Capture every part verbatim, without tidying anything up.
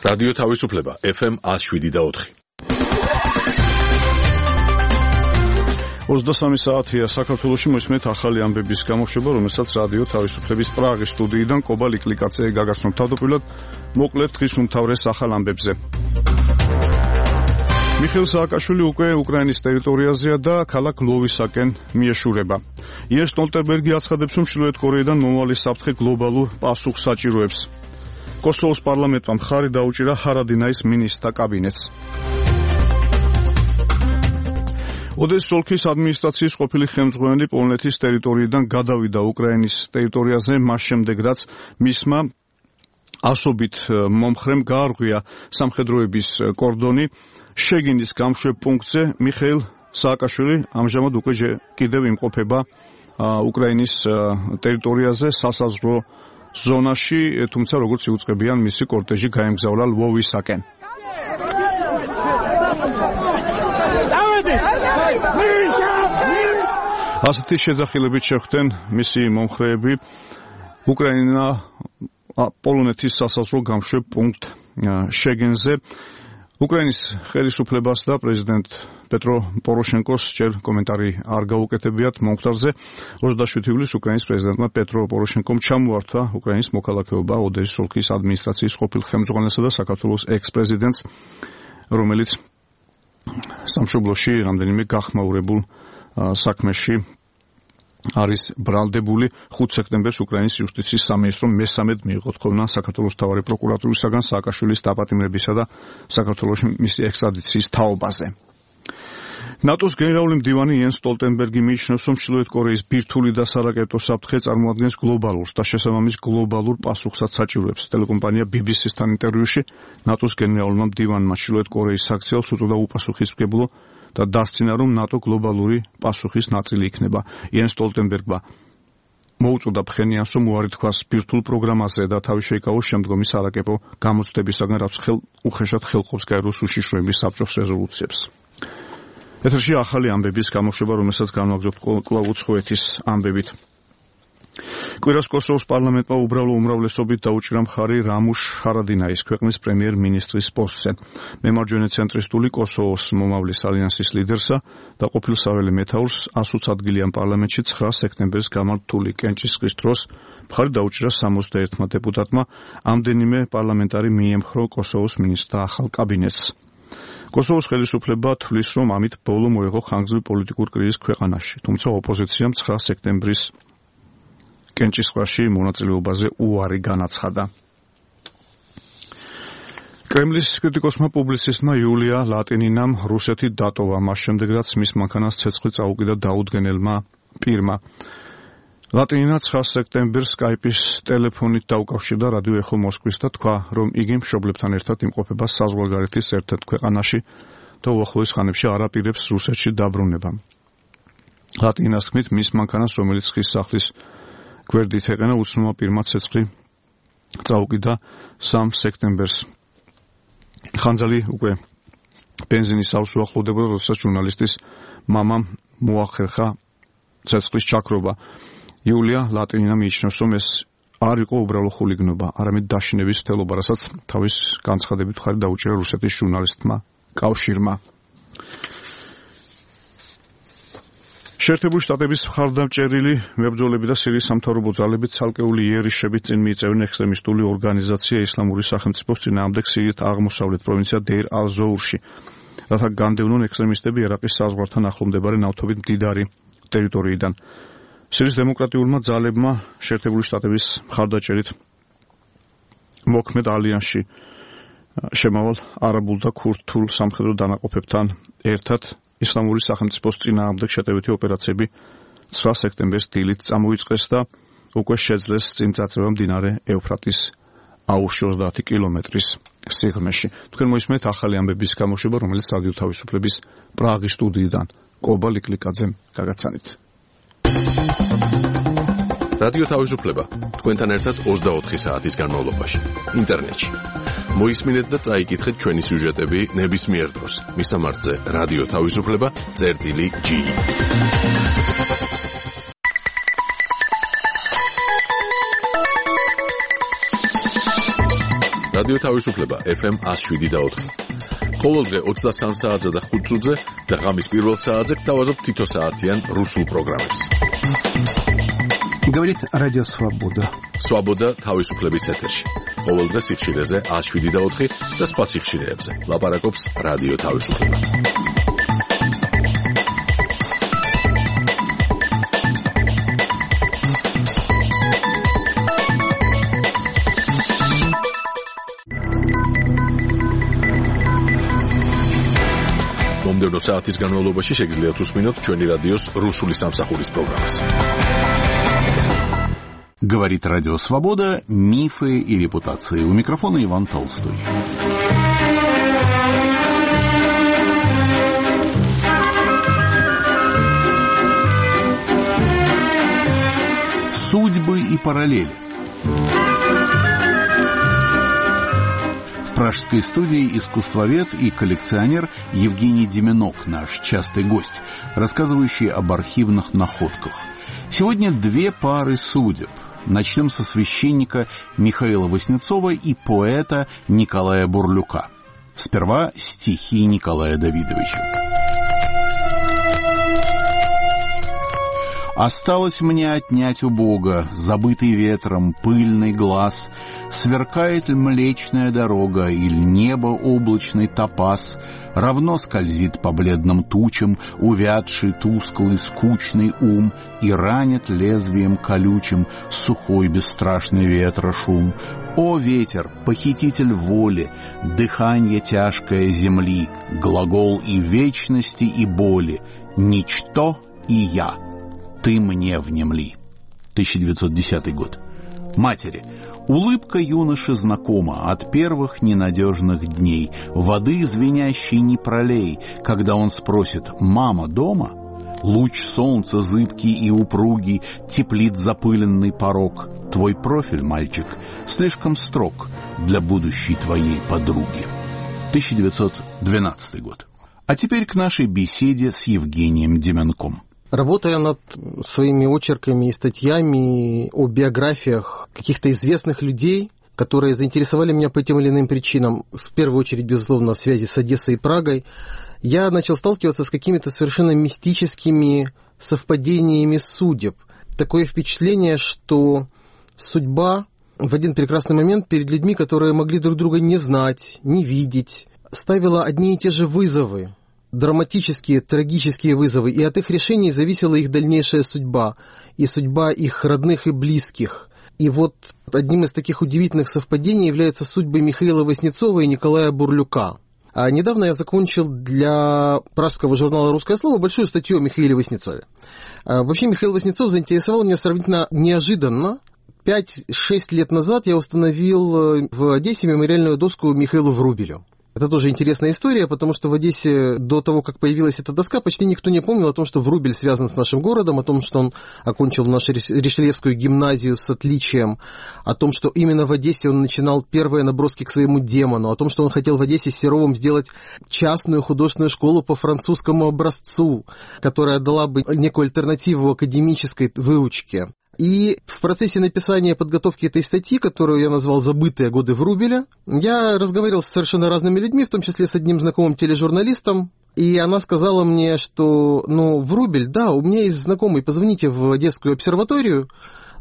რადიო თავისუფლება ეფ ემ one oh seven და four. ოცდასამი საათია საქართველოში მოსმენთ ახალი ამბების გამოშვება, რომელსაც რადიო თავისუფლების პრაღის სტუდიიდან კობა ლიკლიკაძე გაგაცნობ. თავდაპირველად მოკლედ დღის უმთავრეს ახალ ამბებზე. მიხეილ სააკაშვილი უკვე უკრაინის ტერიტორიაზეა და ქალაქ ლოვისაკენ მიეშურება. იენს სტოლტენბერგი აცხადებს, რომ ჩრდილოეთ კორეიდან მომავალი საფრთხე გლობალურ პასუხს საჭიროებს. კოსოვოს პარლამენტმა მხარი დაუჭირა ჰარადინაის მინისტრთა კაბინეტს. ოდესის ოლქის ადმინისტრაციის ყოფილი ხელმძღვანელი პოლონეთის ტერიტორიიდან გადავიდა უკრაინის ტერიტორიაზე მას შემდეგ, რაც მისმა ასობით მომხრემ გაარღვია სამხედროების კორდონი. შეგინის გამშვებ პუნქტზე მიხეილ სააკაშვილი ამჟამად უკვე კიდევ იმყოფება უკრაინის ტერიტორიაზე სასაზღვრო ზონაში, თუმცა როგორც იუწყებიან მისი კორტეჟი გაემგზავრა ლვოვისაკენ. ასეთი შეძახილებით შეხვდნენ მისი მომხრეები უკრაინა პოლონეთის სასაზღვრო გამშვებ პუნქტ შეგენზე. უკრაინის ხელისუფლებას და პრეზიდენტ პეტრო პოროშენკოს ჯერ კომენტარი არ გაუკეთებიათ მომხდარზე. ოცდაშვიდი ივლისს უკრაინის პრეზიდენტმა პეტრო პოროშენკომ ჩამოართვა უკრაინის მოქალაქეობა ოდესის ოლქის ადმინისტრაციის ყოფილ ხელმძღვანელსა და საქართველოს ექს-პრეზიდენტს, რომელიც სამშობლოში რამდენიმე გახმაურებულ საქმეში არის ბრალდებული. ხუთი სექტემბერს უკრაინის იუსტიციის სამინისტრომ მესამედ მიიღო თხოვნა საქართველოს მთავარი პროკურატურისაგან სააკაშვილის დაპატიმრებისა და საქართველოში მისი ექსტრადიციის თაობაზე. ნატოს გენერალური მდივანი იენს სტოლტენბერგი მიიჩნევს, რომ ჩრდილოეთ კორეის ბირთვული და სარაკეტო საფრთხე წარმოადგენს გლობალურს და შესაბამის გლობალურ პასუხსაც საჭიროებს. ტელეკომპანია ბი ბი სისთან ინტერვიუში ნატოს გენერალურმა მდივანმა ჩრდილოეთ კორეის საქციელს უწოდა უპასუხისმგებლო და დასცინა, რომ ნატო გლობალური პასუხის ნაწილი იქნება. იენს სტოლტენბერგმა მოუწოდა ფხენიანს, რომ უარი თქვას ბირთვულ პროგრამაზე და თავი შეიკავოს შემდგომი სარაკეტო გამოცდებისაგან, რაც ხელ უხეშად ხელყოფს გაეროს უშიშროების საბჭოს რეზოლუციებს. ეთერში ახალი ამბების გამოშვება, რომელსაც განვაგრძობთ კვლავ უცხოეთის ამბებით. კვირას კოსოვოს პარლამენტმა უბრალო უმრავლესობით დაუჭირა მხარი რამუშ ჰარადინაის ქვეყნის პრემიერ-მინისტრის პოსტზე. მემარჯვენე ცენტრისტული კოსოვოს მომავლის ალიანსის ლიდერსა და ყოფილ საველე მეთაურს ასოც ადგილი ამ პარლამენტში ცხრა სექტემბერს გამართული კენჭისყრის დროს მხარი დაუჭირა სამოცდაერთმა დეპუტატმა. ამდენიმე პარლამენტარი მიემხრო კოსოვოს მინისტრთა ახალ კაბინეტს. კოსოვოს ხელისუფლება თვლის, რომ ამით ბოლო მოეღო ხანგრძლივი პოლიტიკური კრიზის ქვეყანაში, თუმცა ოპოზიციამ ცხრა სექტემბრის კენჭისყრაში მონაწილეობაზე უარი განაცხადა. კრემლის კრიტიკოსმა პუბლიცისტმა იულია ლატინინამ რუსეთი დატოვა, მას შემდეგ რაც მის მანქანას ცეცხლი წაუკიდა დაუდგენელმა პირმა. ლატინინა ცხრა სექტემბერს სკაიპის ტელეფონით დაუკავშირდა რადიო ეხო მოსკვის და თქვა, რომ იგი მშობლებთან ერთად იმყოფება საზღვარგარეთის ერთ-ერთ ქვეყანაში და უახლოეს ხანებში არ აპირებს რუსეთში დაბრუნება. ლატინინას თქმით, მის მანქანას, რომელიც ხის სახლის გვერდით ეყენა, უცნობმა პირმა ცეცხლი წაუკიდა სამი სექტემბერს. ხანძალი უკვე ბენზინის აუზს უახლოვდებოდა, როდესაც ჟურნალისტის მამამ მოახერხა ცეცხლის ჩაქრობა. იულია ლატინინა მიიჩნევს, რომ ეს არ იყო უბრალო ხულიგნობა, არამედ დაშინების მცდელობა, რასაც თავის განცხადებით მხარი დაუჭირა რუსეთის ჟურნალისტმა კავშირმა. შეერთებული შტატების მხარდამჭერილი მებრძოლები და სირიის სამთავრობო ძალები ცალკეული იერიშებით წინ მიიწევენ ექსტრემისტული ორგანიზაცია ისლამური სახელმწიფოს წინააღმდეგ სირიის აღმოსავლეთ პროვინცია დეირ ალ-ზოურში, რათა განდევნონ ექსტრემისტები ერაყის საზღვართან ახლო მდებარე ნავთობით მდიდარი ტერიტორიიდან. სირიის დემოკრატიულმა ძალებმა შეერთებული შტატების მხარდაჭერით მოქმედ ალიანსში შემავალ არაბულ და ქურთულ სამხედრო დანაყოფებთან ერთად ისლამური სახელმწიფოს წინააღმდეგ შეტევითი ოპერაციები ცხრა სექტემბერს დილით წამოიწყეს და უკვე შეძლეს წინ წაწევა მდინარე ევფრატის აუზში ოცდაათი კილომეტრის სიღრმეში. თქვენ მოისმენთ ახალი ამბების გამოშვება, რომელიც რადიო თავისუფლების პრაღის სტუდიიდან კობა ლიკლიკაძემ გაგაცანით. რადიო თავისუფლება თქვენთან ერთად ოცდაოთხი საათის განმავლობაში ინტერნეტში. მოისმინეთ და წაიკითხეთ ჩვენი სიუჟეტები ნებისმიერ დროს. მისამართზე რადიო თავისუფლება წერტილი ჯი. რადიო თავისუფლება ეფ ემ one oh seven და four. ყოველდღე ოცდასამ საათზე და ხუთ წუთზე და ღამის პირველ საათზე გთავაზობთ თითო საათიან რუსულ პროგრამებს. Говорит Радио Свобода. Свобода თავისუფლების ეთერში. ყოველდღე სიხშირეზე one oh seven და four და სხვა სიხშირეებზე. ლაპარაკობს რადიო თავისუფლება. მომდევნო საათის განმავლობაში შეგიძლიათ უსმინოთ ჩვენი რადიოს რუსული სამსახურის პროგრამას. Говорит Радио Свобода, мифы и репутации. У микрофона Иван Толстой. Судьбы и параллели. В пражской студии искусствовед и коллекционер Евгений Деменок, наш частый гость, рассказывающий об архивных находках. Сегодня две пары судеб. Начнем со священника Михаила Васнецова и поэта Николая Бурлюка. Сперва стихи Николая Давидовича. Осталось мне отнять у Бога забытый ветром пыльный глаз. Сверкает ли млечная дорога, или небо облачный топаз, равно скользит по бледным тучам увядший тусклый скучный ум и ранит лезвием колючим сухой бесстрашный ветра шум. О, ветер, похититель воли, дыханье тяжкое земли, глагол и вечности, и боли, ничто и я. Ты мне внемли. тысяча девятьсот десятый год. Матери. Улыбка юноши знакома от первых ненадежных дней. Воды звенящей не пролей, когда он спросит: «Мама дома?» Луч солнца зыбкий и упругий теплит запыленный порог. Твой профиль, мальчик, слишком строг для будущей твоей подруги. тысяча девятьсот двенадцатый год. А теперь к нашей беседе с Евгением Деменком. Работая над своими очерками и статьями о биографиях каких-то известных людей, которые заинтересовали меня по тем или иным причинам, в первую очередь, безусловно, в связи с Одессой и Прагой, я начал сталкиваться с какими-то совершенно мистическими совпадениями судеб. Такое впечатление, что судьба в один прекрасный момент перед людьми, которые могли друг друга не знать, не видеть, ставила одни и те же вызовы. Драматические, трагические вызовы, и от их решений зависела их дальнейшая судьба, и судьба их родных и близких. И вот одним из таких удивительных совпадений является судьбы Михаила Васнецова и Николая Бурлюка. А недавно я закончил для пражского журнала «Русское слово» большую статью о Михаиле Васнецове. А вообще Михаил Васнецов заинтересовал меня сравнительно неожиданно. Пять-шесть лет назад я установил в Одессе мемориальную доску Михаилу Врубелю. Это тоже интересная история, потому что в Одессе до того, как появилась эта доска, почти никто не помнил о том, что Врубель связан с нашим городом, о том, что он окончил нашу Ришельевскую гимназию с отличием, о том, что именно в Одессе он начинал первые наброски к своему демону, о том, что он хотел в Одессе с Серовым сделать частную художественную школу по французскому образцу, которая дала бы некую альтернативу академической выучке. И в процессе написания и подготовки этой статьи, которую я назвал «Забытые годы Врубеля», я разговаривал с совершенно разными людьми, в том числе с одним знакомым тележурналистом, и она сказала мне, что, ну, Врубель, да, у меня есть знакомый, позвоните в Одесскую обсерваторию,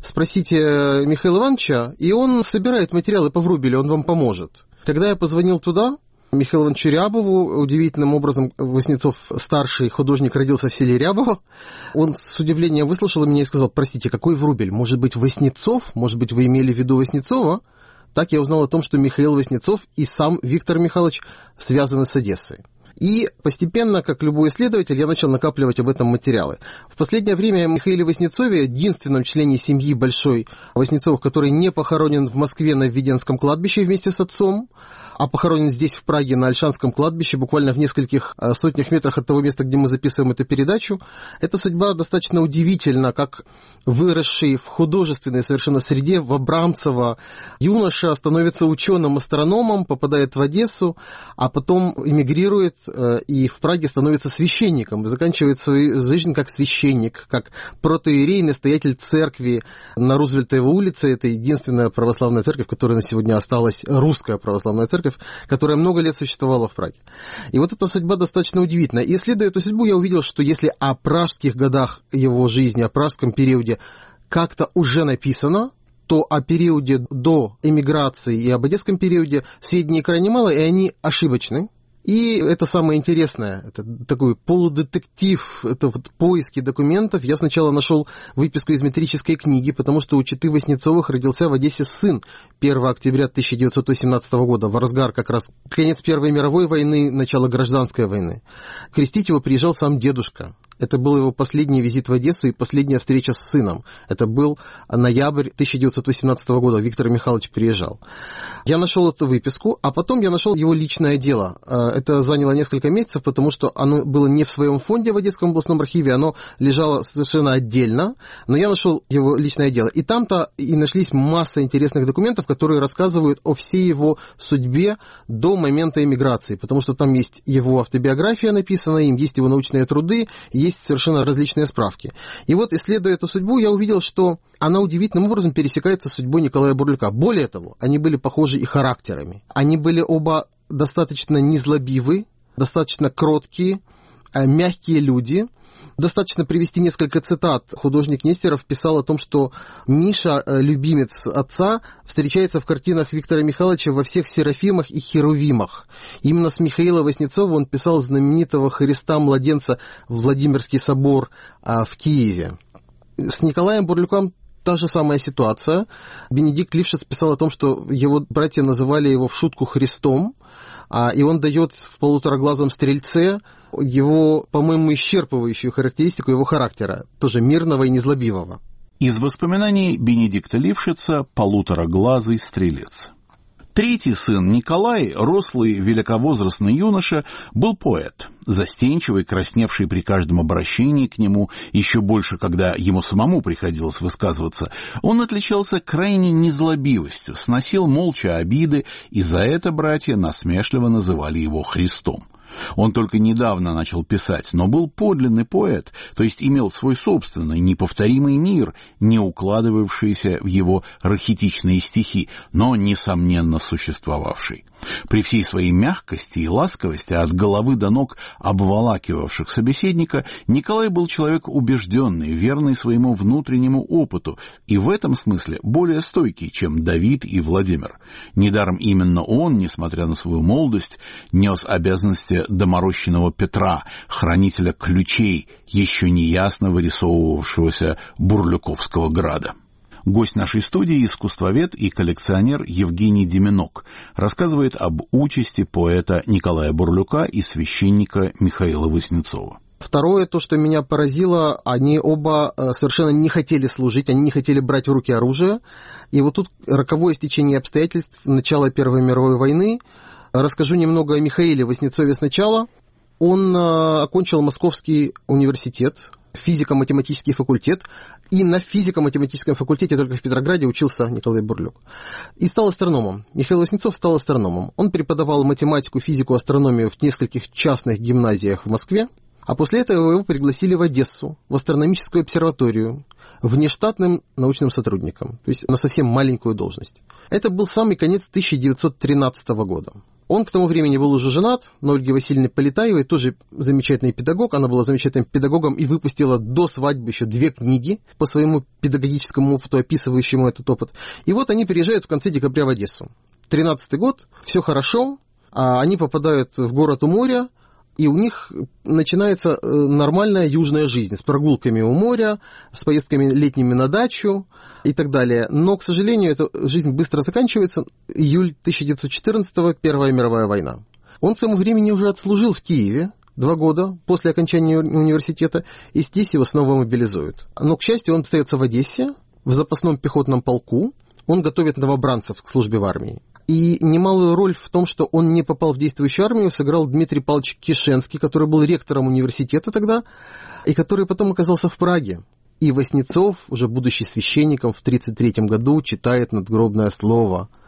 спросите Михаила Ивановича, и он собирает материалы по Врубелю, он вам поможет. Когда я позвонил туда, Михаилу Ивановичу Рябову, удивительным образом Васнецов, старший художник, родился в селе Рябово. Он с удивлением выслушал меня и сказал: простите, какой Врубель? Может быть, Васнецов? Может быть, вы имели в виду Васнецова? Так я узнал о том, что Михаил Васнецов и сам Виктор Михайлович связаны с Одессой. И постепенно, как любой исследователь, я начал накапливать об этом материалы. В последнее время о Михаиле Васнецове, единственном члене семьи большой Васнецовых, который не похоронен в Москве на Введенском кладбище вместе с отцом, а похоронен здесь, в Праге, на Ольшанском кладбище, буквально в нескольких сотнях метрах от того места, где мы записываем эту передачу. Эта судьба достаточно удивительна, как выросший в художественной совершенно среде, в Абрамцево, юноша становится ученым-астрономом, попадает в Одессу, а потом эмигрирует и в Праге становится священником, заканчивает свою жизнь как священник, как протоиерей, настоятель церкви на Рузвельтовой улице. Это единственная православная церковь, которая на сегодня осталась, русская православная церковь, которая много лет существовала в Праге. И вот эта судьба достаточно удивительна. И исследуя эту судьбу, я увидел, что если о пражских годах его жизни, о пражском периоде как-то уже написано, то о периоде до эмиграции и об одесском периоде сведений крайне мало, и они ошибочны. И это самое интересное, это такой полудетектив, это вот поиски документов. Я сначала нашел выписку из метрической книги, потому что у четы Васнецовых родился в Одессе сын первого октября тысяча девятьсот восемнадцатого года, в разгар как раз конец Первой мировой войны, начало гражданской войны. Крестить его приезжал сам дедушка. Это был его последний визит в Одессу и последняя встреча с сыном. Это был ноябрь тысяча девятьсот восемнадцатого года. Виктор Михайлович приезжал. Я нашел эту выписку, а потом я нашел его личное дело. Это заняло несколько месяцев, потому что оно было не в своем фонде в Одесском областном архиве, оно лежало совершенно отдельно, но я нашел его личное дело. И там-то и нашлись масса интересных документов, которые рассказывают о всей его судьбе до момента эмиграции, потому что там есть его автобиография написана им, есть его научные труды, есть совершенно различные справки. И вот, исследуя эту судьбу, я увидел, что она удивительным образом пересекается с судьбой Николая Бурлюка. Более того, они были похожи и характерами. Они были оба достаточно незлобивы, достаточно кроткие, мягкие люди. Достаточно привести несколько цитат. Художник Нестеров писал о том, что Миша, любимец отца, встречается в картинах Виктора Михайловича во всех серафимах и херувимах. Именно с Михаила Васнецова он писал знаменитого Христа-младенца в Владимирский собор в Киеве. С Николаем Бурлюком та же самая ситуация. Бенедикт Лившиц писал о том, что его братья называли его в шутку Христом, и он дает в «Полутораглазом стрельце» его, по-моему, исчерпывающую характеристику его характера, тоже мирного и незлобивого. Из воспоминаний Бенедикта Лившица «Полутораглазый стрелец». Третий сын Николай, рослый великовозрастный юноша, был поэт, застенчивый, красневший при каждом обращении к нему, еще больше, когда ему самому приходилось высказываться. Он отличался крайней незлобивостью, сносил молча обиды, и за это братья насмешливо называли его Христом. Он только недавно начал писать, но был подлинный поэт, то есть имел свой собственный, неповторимый мир, не укладывавшийся в его рахитичные стихи, но, несомненно, существовавший. При всей своей мягкости и ласковости, от головы до ног обволакивавших собеседника, Николай был человек убежденный, верный своему внутреннему опыту, и в этом смысле более стойкий, чем Давид и Владимир. Недаром именно он, несмотря на свою молодость, нес обязанности доморощенного Петра, хранителя ключей, еще неясно вырисовывавшегося Бурлюковского града. Гость нашей студии, искусствовед и коллекционер Евгений Деменок, рассказывает об участи поэта Николая Бурлюка и священника Михаила Васнецова. Второе, то, что меня поразило, они оба совершенно не хотели служить, они не хотели брать в руки оружие. И вот тут роковое стечение обстоятельств начала Первой мировой войны. Расскажу немного о Михаиле Васнецове сначала. Он окончил Московский университет, физико-математический факультет, и на физико-математическом факультете только в Петрограде учился Николай Бурлюк. И стал астрономом. Михаил Васнецов стал астрономом. Он преподавал математику, физику, астрономию в нескольких частных гимназиях в Москве, а после этого его пригласили в Одессу, в астрономическую обсерваторию, внештатным научным сотрудником, то есть на совсем маленькую должность. Это был самый конец тысяча девятьсот тринадцатого года. Он к тому времени был уже женат на Ольге Васильевне Полетаевой, тоже замечательный педагог. Она была замечательным педагогом и выпустила до свадьбы еще две книги по своему педагогическому опыту, описывающему этот опыт. И вот они приезжают в конце декабря в Одессу. тринадцатый год, все хорошо, а они попадают в город у моря, и у них начинается нормальная южная жизнь с прогулками у моря, с поездками летними на дачу и так далее. Но, к сожалению, эта жизнь быстро заканчивается. Июль тысяча девятьсот четырнадцатого, Первая мировая война. Он к тому времени уже отслужил в Киеве два года после окончания университета, и здесь его снова мобилизуют. Но, к счастью, он остается в Одессе, в запасном пехотном полку. Он готовит новобранцев к службе в армии. И немалую роль в том, что он не попал в действующую армию, сыграл Дмитрий Павлович Кишенский, который был ректором университета тогда, и который потом оказался в Праге. И Васнецов, уже будучи священником, в тридцать третьем году читает надгробное слово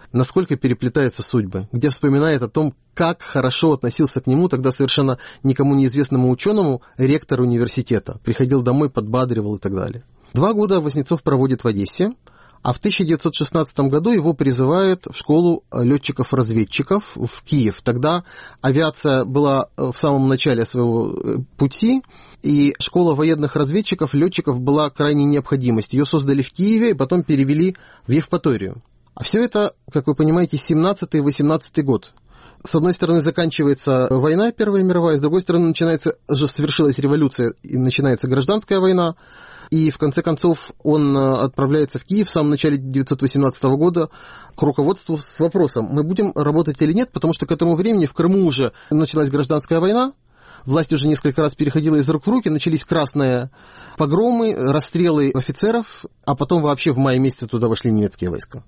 насколько переплетаются судьбы, где вспоминает о том, как хорошо относился к нему тогда совершенно никому неизвестному ученому ректор университета. Приходил домой, подбадривал и так далее. Два года Васнецов проводит в Одессе, а в тысяча девятьсот шестнадцатом году его призывают в школу летчиков-разведчиков в Киев. Тогда авиация была в самом начале своего пути, и школа военных разведчиков, летчиков была крайней необходимостью. Ее создали в Киеве и потом перевели в Евпаторию. А все это, как вы понимаете, семнадцатый-восемнадцатый год. С одной стороны, заканчивается война Первая мировая, с другой стороны, начинается, уже совершилась революция, и начинается гражданская война. И, в конце концов, он отправляется в Киев в самом начале тысяча девятьсот восемнадцатого года к руководству с вопросом, мы будем работать или нет, потому что к этому времени в Крыму уже началась гражданская война, власть уже несколько раз переходила из рук в руки, начались красные погромы, расстрелы офицеров, а потом вообще в мае месяце туда вошли немецкие войска.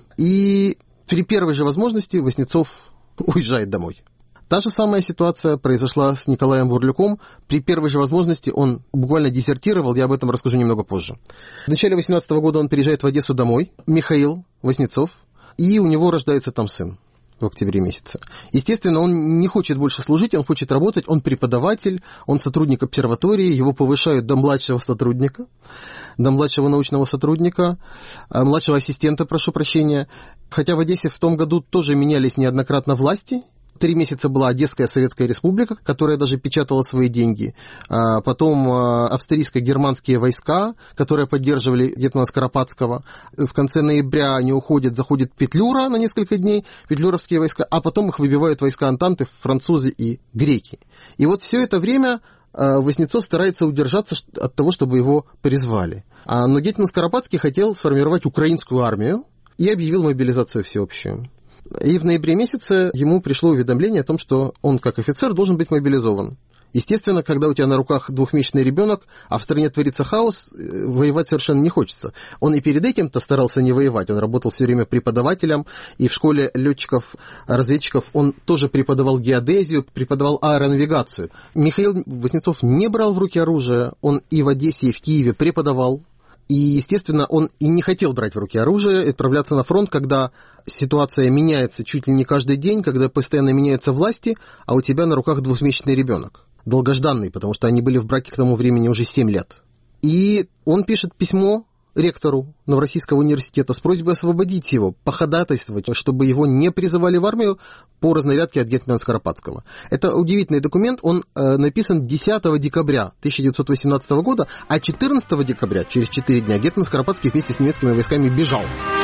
И при первой же возможности Васнецов уезжает домой. Та же самая ситуация произошла с Николаем Бурлюком. При первой же возможности он буквально дезертировал, я об этом расскажу немного позже. В начале восемнадцатого года он переезжает в Одессу домой, Михаил Васнецов, и у него рождается там сын в октябре месяце. Естественно, он не хочет больше служить, он хочет работать, он преподаватель, он сотрудник обсерватории, его повышают до младшего сотрудника, до младшего научного сотрудника, младшего ассистента, прошу прощения. Хотя в Одессе в том году тоже менялись неоднократно власти. Три месяца была Одесская Советская Республика, которая даже печатала свои деньги. Потом австрийско-германские войска, которые поддерживали гетмана Скоропадского. В конце ноября они уходят, заходит Петлюра на несколько дней, петлюровские войска, а потом их выбивают войска Антанты, французы и греки. И вот все это время Васнецов старается удержаться от того, чтобы его призвали. Но гетман Скоропадский хотел сформировать украинскую армию и объявил мобилизацию всеобщую. И в ноябре месяце ему пришло уведомление о том, что он, как офицер, должен быть мобилизован. Естественно, когда у тебя на руках двухмесячный ребенок, а в стране творится хаос, воевать совершенно не хочется. Он и перед этим-то старался не воевать. Он работал все время преподавателем, и в школе летчиков-разведчиков он тоже преподавал геодезию, преподавал аэронавигацию. Михаил Васнецов не брал в руки оружие, он и в Одессе, и в Киеве преподавал. И, естественно, он и не хотел брать в руки оружие и отправляться на фронт, когда ситуация меняется чуть ли не каждый день, когда постоянно меняются власти, а у тебя на руках двухмесячный ребенок. Долгожданный, потому что они были в браке к тому времени уже семь лет. И он пишет письмо ректору Новороссийского университета с просьбой освободить его, походатайствовать, чтобы его не призывали в армию по разнарядке от гетмана Скоропадского. Это удивительный документ, он э, написан десятого декабря тысяча девятьсот восемнадцатого года, а четырнадцатого декабря, через четыре дня, гетман Скоропадский вместе с немецкими войсками бежал.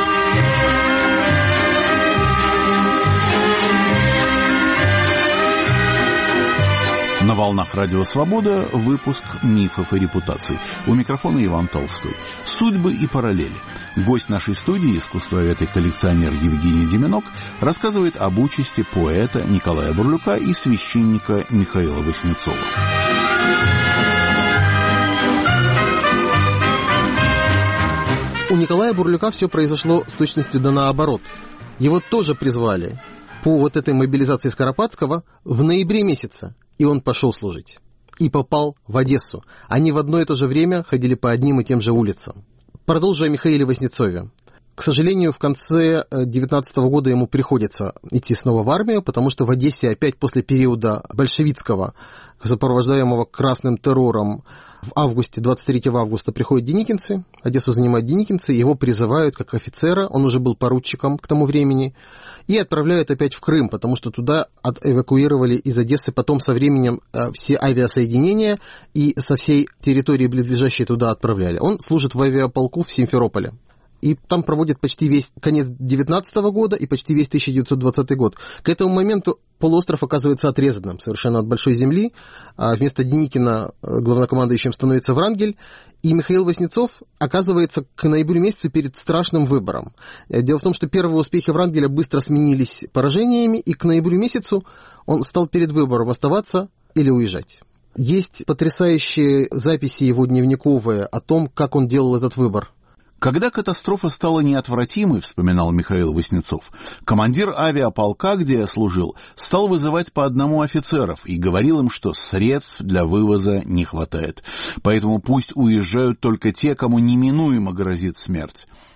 На волнах Радио Свобода выпуск «Мифов и репутаций». У микрофона Иван Толстой. Судьбы и параллели. Гость нашей студии, искусствовед и коллекционер Евгений Деменок, рассказывает об участи поэта Николая Бурлюка и священника Михаила Васнецова. У Николая Бурлюка все произошло с точностью да наоборот. Его тоже призвали по вот этой мобилизации Скоропадского в ноябре месяце. И он пошел служить. И попал в Одессу. Они в одно и то же время ходили по одним и тем же улицам. Продолжу о Михаиле Васнецове. К сожалению, в конце девятнадцатого года ему приходится идти снова в армию, потому что в Одессе опять после периода большевистского, сопровождаемого красным террором, в августе, двадцать третьего августа приходят деникинцы, Одессу занимают деникинцы, его призывают как офицера, он уже был поручиком к тому времени, и отправляют опять в Крым, потому что туда эвакуировали из Одессы потом со временем все авиасоединения и со всей территории близлежащей туда отправляли. Он служит в авиаполку в Симферополе. И там проводит почти весь конец девятнадцатого года и почти весь тысяча девятьсот двадцатый год. К этому моменту полуостров оказывается отрезанным совершенно от большой земли. А вместо Деникина главнокомандующим становится Врангель. И Михаил Васнецов оказывается к ноябрю месяцу перед страшным выбором. Дело в том, что первые успехи Врангеля быстро сменились поражениями, и к ноябрю месяцу он стал перед выбором оставаться или уезжать. Есть потрясающие записи его дневниковые о том, как он делал этот выбор. Когда катастрофа стала неотвратимой, вспоминал Михаил Васнецов, командир авиаполка, где я служил, стал вызывать по одному офицеров и говорил им, что средств для вывоза не хватает. Поэтому пусть уезжают только те, кому неминуемо грозит смерть.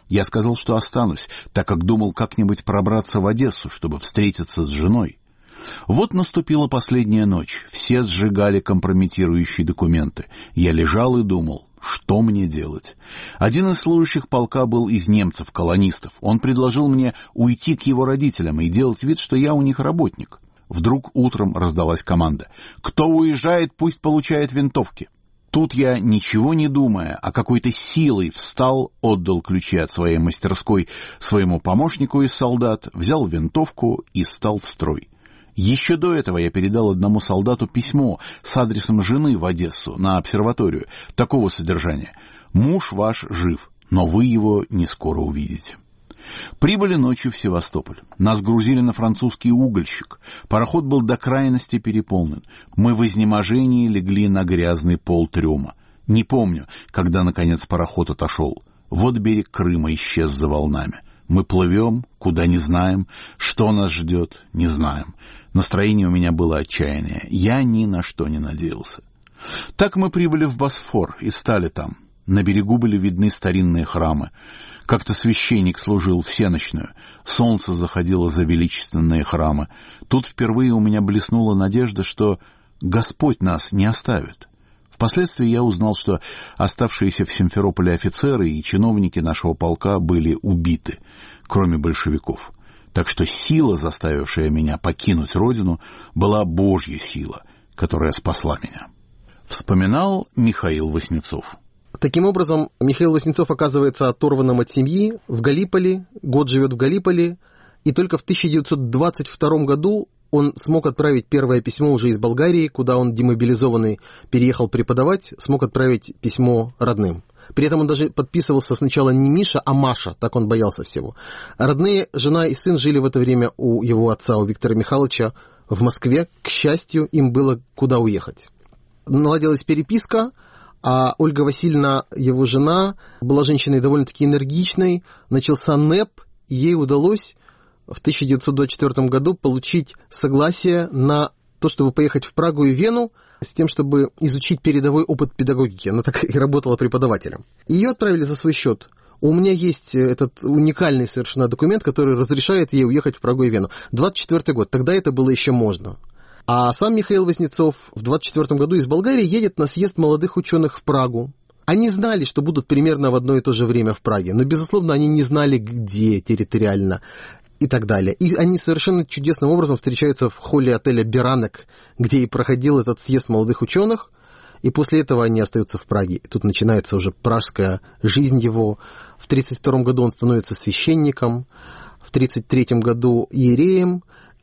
Я сказал, что останусь, так как думал как-нибудь пробраться в Одессу, чтобы встретиться с женой. Вот наступила последняя ночь, все сжигали компрометирующие документы. Я лежал и думал, что мне делать. Один из служащих полка был из немцев, колонистов. Он предложил мне уйти к его родителям и делать вид, что я у них работник. Вдруг утром раздалась команда: «Кто уезжает, пусть получает винтовки». Тут я, ничего не думая, а какой-то силой встал, отдал ключи от своей мастерской своему помощнику из солдат, взял винтовку и стал в строй. Еще до этого я передал одному солдату письмо с адресом жены в Одессу на обсерваторию, такого содержания: «Муж ваш жив, но вы его не скоро увидите». Прибыли ночью в Севастополь. Нас грузили на французский угольщик. Пароход был до крайности переполнен. Мы в изнеможении легли на грязный пол трюма. Не помню, когда, наконец, пароход отошел. Вот берег Крыма исчез за волнами. Мы плывем, куда не знаем, что нас ждет, не знаем. Настроение у меня было отчаянное. Я ни на что не надеялся. Так мы прибыли в Босфор и стали там. На берегу были видны старинные храмы. Как-то священник служил всенощную. Солнце заходило за величественные храмы. Тут впервые у меня блеснула надежда, что Господь нас не оставит. Впоследствии я узнал, что оставшиеся в Симферополе офицеры и чиновники нашего полка были убиты, кроме большевиков. Так что сила, заставившая меня покинуть родину, была Божья сила, которая спасла меня. Вспоминал Михаил Васнецов. Таким образом, Михаил Васнецов оказывается оторванным от семьи в Галиполи, год живет в Галиполи, и только в тысяча девятьсот двадцать втором году он смог отправить первое письмо уже из Болгарии, куда он, демобилизованный, переехал преподавать, смог отправить письмо родным. При этом он даже подписывался сначала не Миша, а Маша, так он боялся всего. Родные, жена и сын жили в это время у его отца, у Виктора Михайловича, в Москве. К счастью, им было куда уехать. Наладилась переписка, а Ольга Васильевна, его жена, была женщиной довольно-таки энергичной. Начался НЭП, и ей удалось в тысяча девятьсот двадцать четвёртом году получить согласие на то, чтобы поехать в Прагу и Вену, с тем, чтобы изучить передовой опыт педагогики. Она так и работала преподавателем. Ее отправили за свой счет. У меня есть этот уникальный совершенно документ, который разрешает ей уехать в Прагу и Вену. двадцать четвёртый год, тогда это было еще можно. А сам Михаил Васнецов в двадцать четвёртом году из Болгарии едет на съезд молодых ученых в Прагу. Они знали, что будут примерно в одно и то же время в Праге, но, безусловно, они не знали, где территориально и так далее. И они совершенно чудесным образом встречаются в холле отеля «Беранек», где и проходил этот съезд молодых ученых, и после этого они остаются в Праге. И тут начинается уже пражская жизнь его. В тридцать втором году он становится священником, в тридцать третьем году иереем,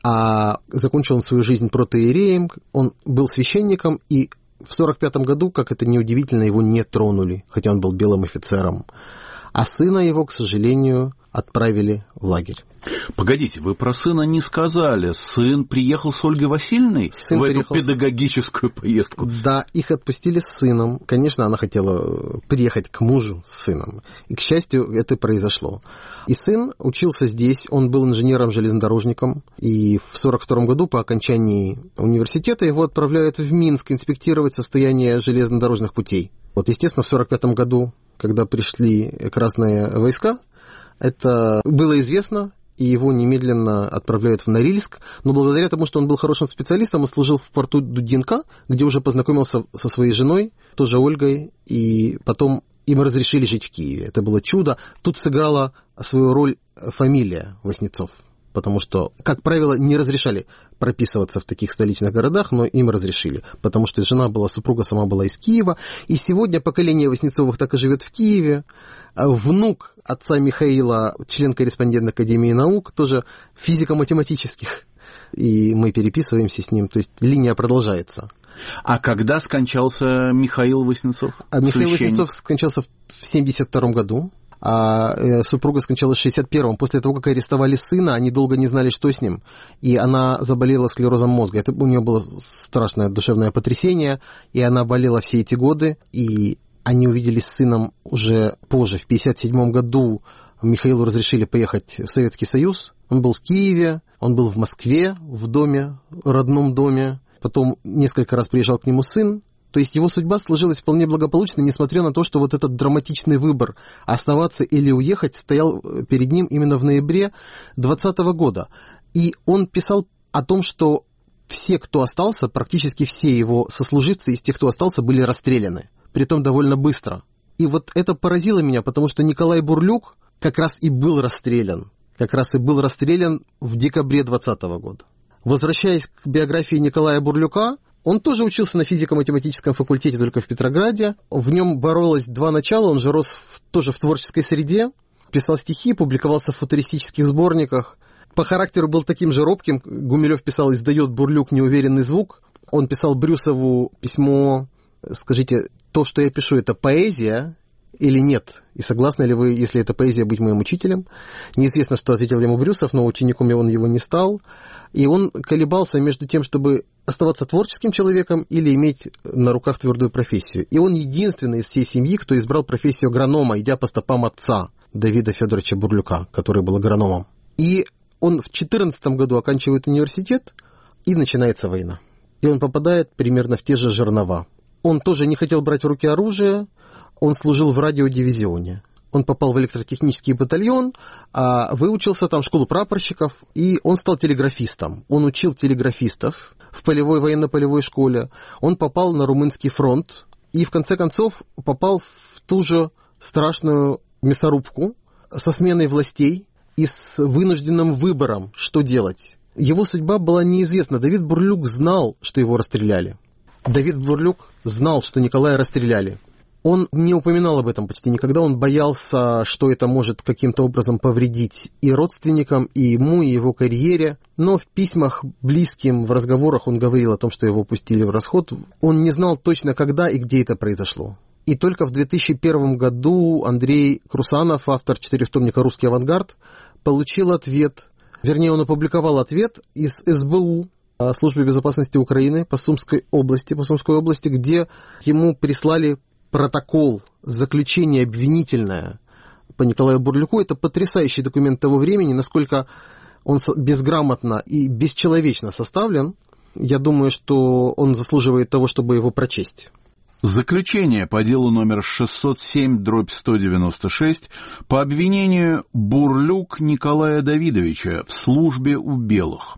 а закончил он свою жизнь протоиереем, он был священником, и в сорок пятом году, как это ни удивительно, его не тронули, хотя он был белым офицером. А сына его, к сожалению, отправили в лагерь. Погодите, вы про сына не сказали. Сын приехал с Ольгой Васильевной сын в эту приехал... педагогическую поездку? Да, их отпустили с сыном. Конечно, она хотела приехать к мужу с сыном. И, к счастью, это произошло. И сын учился здесь, он был инженером-железнодорожником. И в сорок втором году, по окончании университета, его отправляют в Минск инспектировать состояние железнодорожных путей. Вот, естественно, в сорок пятом году, когда пришли красные войска, это было известно, и его немедленно отправляют в Норильск. Но благодаря тому, что он был хорошим специалистом, он служил в порту Дудинка, где уже познакомился со своей женой, тоже Ольгой, и потом им разрешили жить в Киеве. Это было чудо. Тут сыграла свою роль фамилия Васнецов, потому что, как правило, не разрешали прописываться в таких столичных городах, но им разрешили, потому что жена была, супруга сама была из Киева, и сегодня поколение Васнецовых так и живет в Киеве. Внук отца Михаила, член-корреспондент Академии наук, тоже физико-математических, и мы переписываемся с ним, то есть линия продолжается. А когда скончался Михаил Васнецов? А Михаил Васнецов скончался в семьдесят втором году. А супруга скончалась в шестьдесят первом. После того, как арестовали сына, они долго не знали, что с ним. И она заболела склерозом мозга. Это у нее было страшное душевное потрясение, и она болела все эти годы. И они увиделись с сыном уже позже. В пятьдесят седьмом году Михаилу разрешили поехать в Советский Союз. Он был в Киеве, он был в Москве, в доме, в родном доме. Потом несколько раз приезжал к нему сын. То есть его судьба сложилась вполне благополучно, несмотря на то, что вот этот драматичный выбор оставаться или уехать стоял перед ним именно в ноябре двадцатого года. И он писал о том, что все, кто остался, практически все его сослуживцы из тех, кто остался, были расстреляны. Притом довольно быстро. И вот это поразило меня, потому что Николай Бурлюк как раз и был расстрелян. Как раз и был расстрелян в декабре двадцатого года. Возвращаясь к биографии Николая Бурлюка, он тоже учился на физико-математическом факультете только в Петрограде. В нем боролось два начала, он же рос в, тоже в творческой среде, писал стихи, публиковался в футуристических сборниках. По характеру был таким же робким. Гумилев писал «Издает Бурлюк неуверенный звук». Он писал Брюсову письмо «Скажите, то, что я пишу, это поэзия или нет? И согласны ли вы, если это поэзия, быть моим учителем?» Неизвестно, что ответил ему Брюсов, но учеником он его не стал. И он колебался между тем, чтобы оставаться творческим человеком или иметь на руках твердую профессию. И он единственный из всей семьи, кто избрал профессию агронома, идя по стопам отца Давида Федоровича Бурлюка, который был агрономом. И он в четырнадцатом году оканчивает университет, и начинается война. И он попадает примерно в те же жернова. Он тоже не хотел брать в руки оружие, он служил в радиодивизионе. Он попал в электротехнический батальон, а выучился там в школу прапорщиков, и он стал телеграфистом. Он учил телеграфистов в полевой военно-полевой школе. Он попал на Румынский фронт и, в конце концов, попал в ту же страшную мясорубку со сменой властей и с вынужденным выбором, что делать. Его судьба была неизвестна. Давид Бурлюк знал, что его расстреляли. Давид Бурлюк знал, что Николая расстреляли. Он не упоминал об этом почти никогда, он боялся, что это может каким-то образом повредить и родственникам, и ему, и его карьере. Но в письмах близким, в разговорах он говорил о том, что его пустили в расход. Он не знал точно, когда и где это произошло. И только в две тысячи первом году Андрей Крусанов, автор четырехтомника «Русский авангард», получил ответ, вернее, он опубликовал ответ из эс бэ у, Службы безопасности Украины по Сумской области, по Сумской области, где ему прислали протокол, заключение обвинительное по Николаю Бурлюку. Это потрясающий документ того времени, насколько он безграмотно и бесчеловечно составлен. Я думаю, что он заслуживает того, чтобы его прочесть. Заключение по делу номер шестьсот семь дробь сто девяносто шесть по обвинению Бурлюк Николая Давидовича в службе у белых.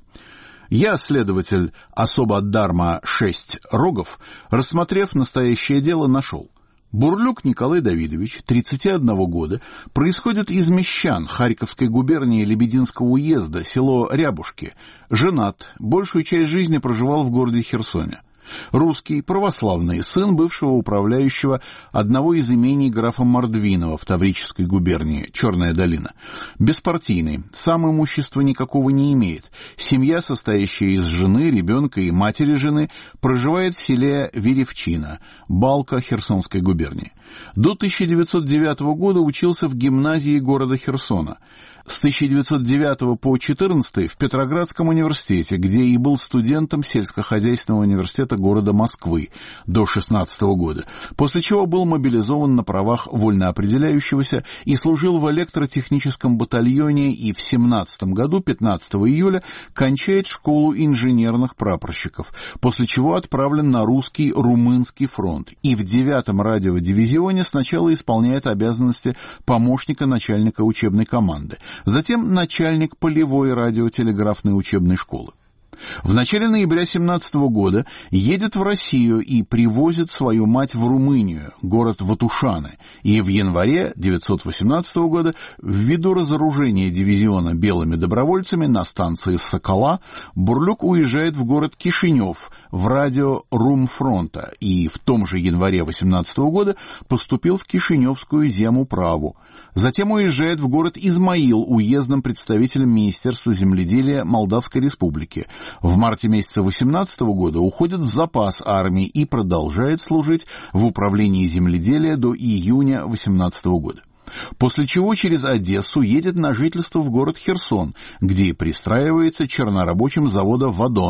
Я, следователь особо Дарма шесть Рогов, рассмотрев настоящее дело, нашел. Бурлюк Николай Давидович, тридцати одного года, происходит из Мещан Харьковской губернии Лебединского уезда, село Рябушки. Женат, большую часть жизни проживал в городе Херсоне. Русский, православный, сын бывшего управляющего одного из имений графа Мордвинова в Таврической губернии, Черная долина. Беспартийный, сам имущества никакого не имеет. Семья, состоящая из жены, ребенка и матери жены, проживает в селе Веревчина, Балка Херсонской губернии. До тысяча девятьсот девятого года учился в гимназии города Херсона. С тысяча девятьсот девятого по четырнадцатый в Петроградском университете, где и был студентом сельскохозяйственного университета города Москвы до шестнадцатого года, после чего был мобилизован на правах вольноопределяющегося и служил в электротехническом батальоне, и в семнадцатом году, пятнадцатого июля, кончает школу инженерных прапорщиков, после чего отправлен на русский Румынский фронт и в девятом радиодивизионе сначала исполняет обязанности помощника начальника учебной команды, затем начальник полевой радиотелеграфной учебной школы. В начале ноября семнадцатого года едет в Россию и привозит свою мать в Румынию, город Ватушаны, и в январе девятьсот восемнадцатого года, ввиду разоружения дивизиона белыми добровольцами на станции Сокола, Бурлюк уезжает в город Кишинев в радио Румфронта и в том же январе восемнадцатого года поступил в Кишиневскую земуправу. Затем уезжает в город Измаил уездным представителем Министерства земледелия Молдавской Республики. В марте месяца восемнадцатого года уходит в запас армии и продолжает служить в управлении земледелия до июня восемнадцатого года. После чего через Одессу едет на жительство в город Херсон, где и пристраивается чернорабочим завода «Вадон».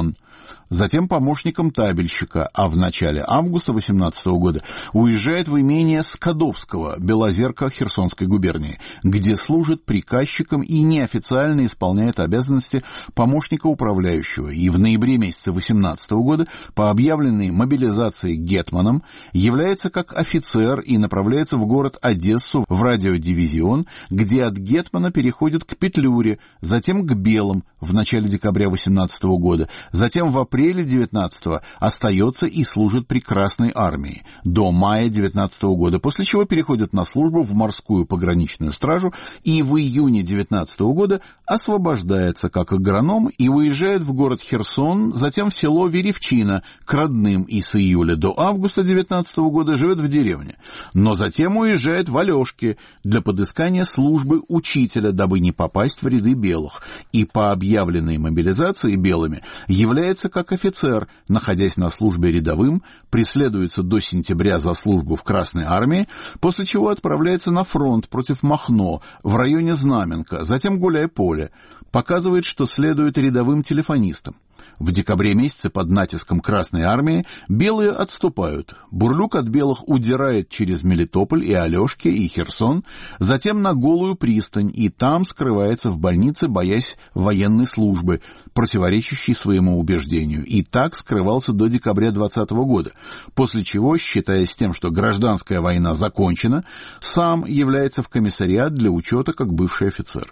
затем помощником табельщика, а в начале августа восемнадцатого года уезжает в имение Скадовского, Белозерка Херсонской губернии, где служит приказчиком и неофициально исполняет обязанности помощника управляющего, и в ноябре месяце восемнадцатого года по объявленной мобилизации гетманом является как офицер и направляется в город Одессу в радиодивизион, где от гетмана переходит к Петлюре, затем к Белым в начале декабря восемнадцатого года, затем в апреле девятнадцатого остается и служит при Красной армии до мая девятнадцатого года, после чего переходит на службу в морскую пограничную стражу и в июне девятнадцатого года освобождается как агроном и уезжает в город Херсон, затем в село Веревчина к родным и с июля до августа девятнадцатого года живет в деревне, но затем уезжает в Алешки для подыскания службы учителя, дабы не попасть в ряды белых, и по объявленной мобилизации белыми является как офицер, находясь на службе рядовым, преследуется до сентября за службу в Красной армии, после чего отправляется на фронт против Махно в районе Знаменка, затем Гуляй-Поле, показывает, что следует рядовым телефонистам. В декабре месяце под натиском Красной армии белые отступают. Бурлюк от белых удирает через Мелитополь и Алешки и Херсон, затем на Голую пристань, и там скрывается в больнице, боясь военной службы, противоречащей своему убеждению, и так скрывался до декабря двадцатого года, после чего, считаясь тем, что гражданская война закончена, сам является в комиссариат для учета как бывший офицер.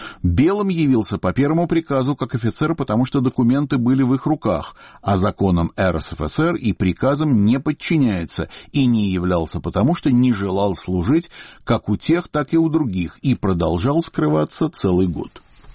Белым явился по первому приказу как офицер, потому что документы были в их руках, а законам эр эс эф эс эр и приказам не подчиняется, и не являлся потому, что не желал служить как у тех, так и у других, и продолжал скрываться целый год.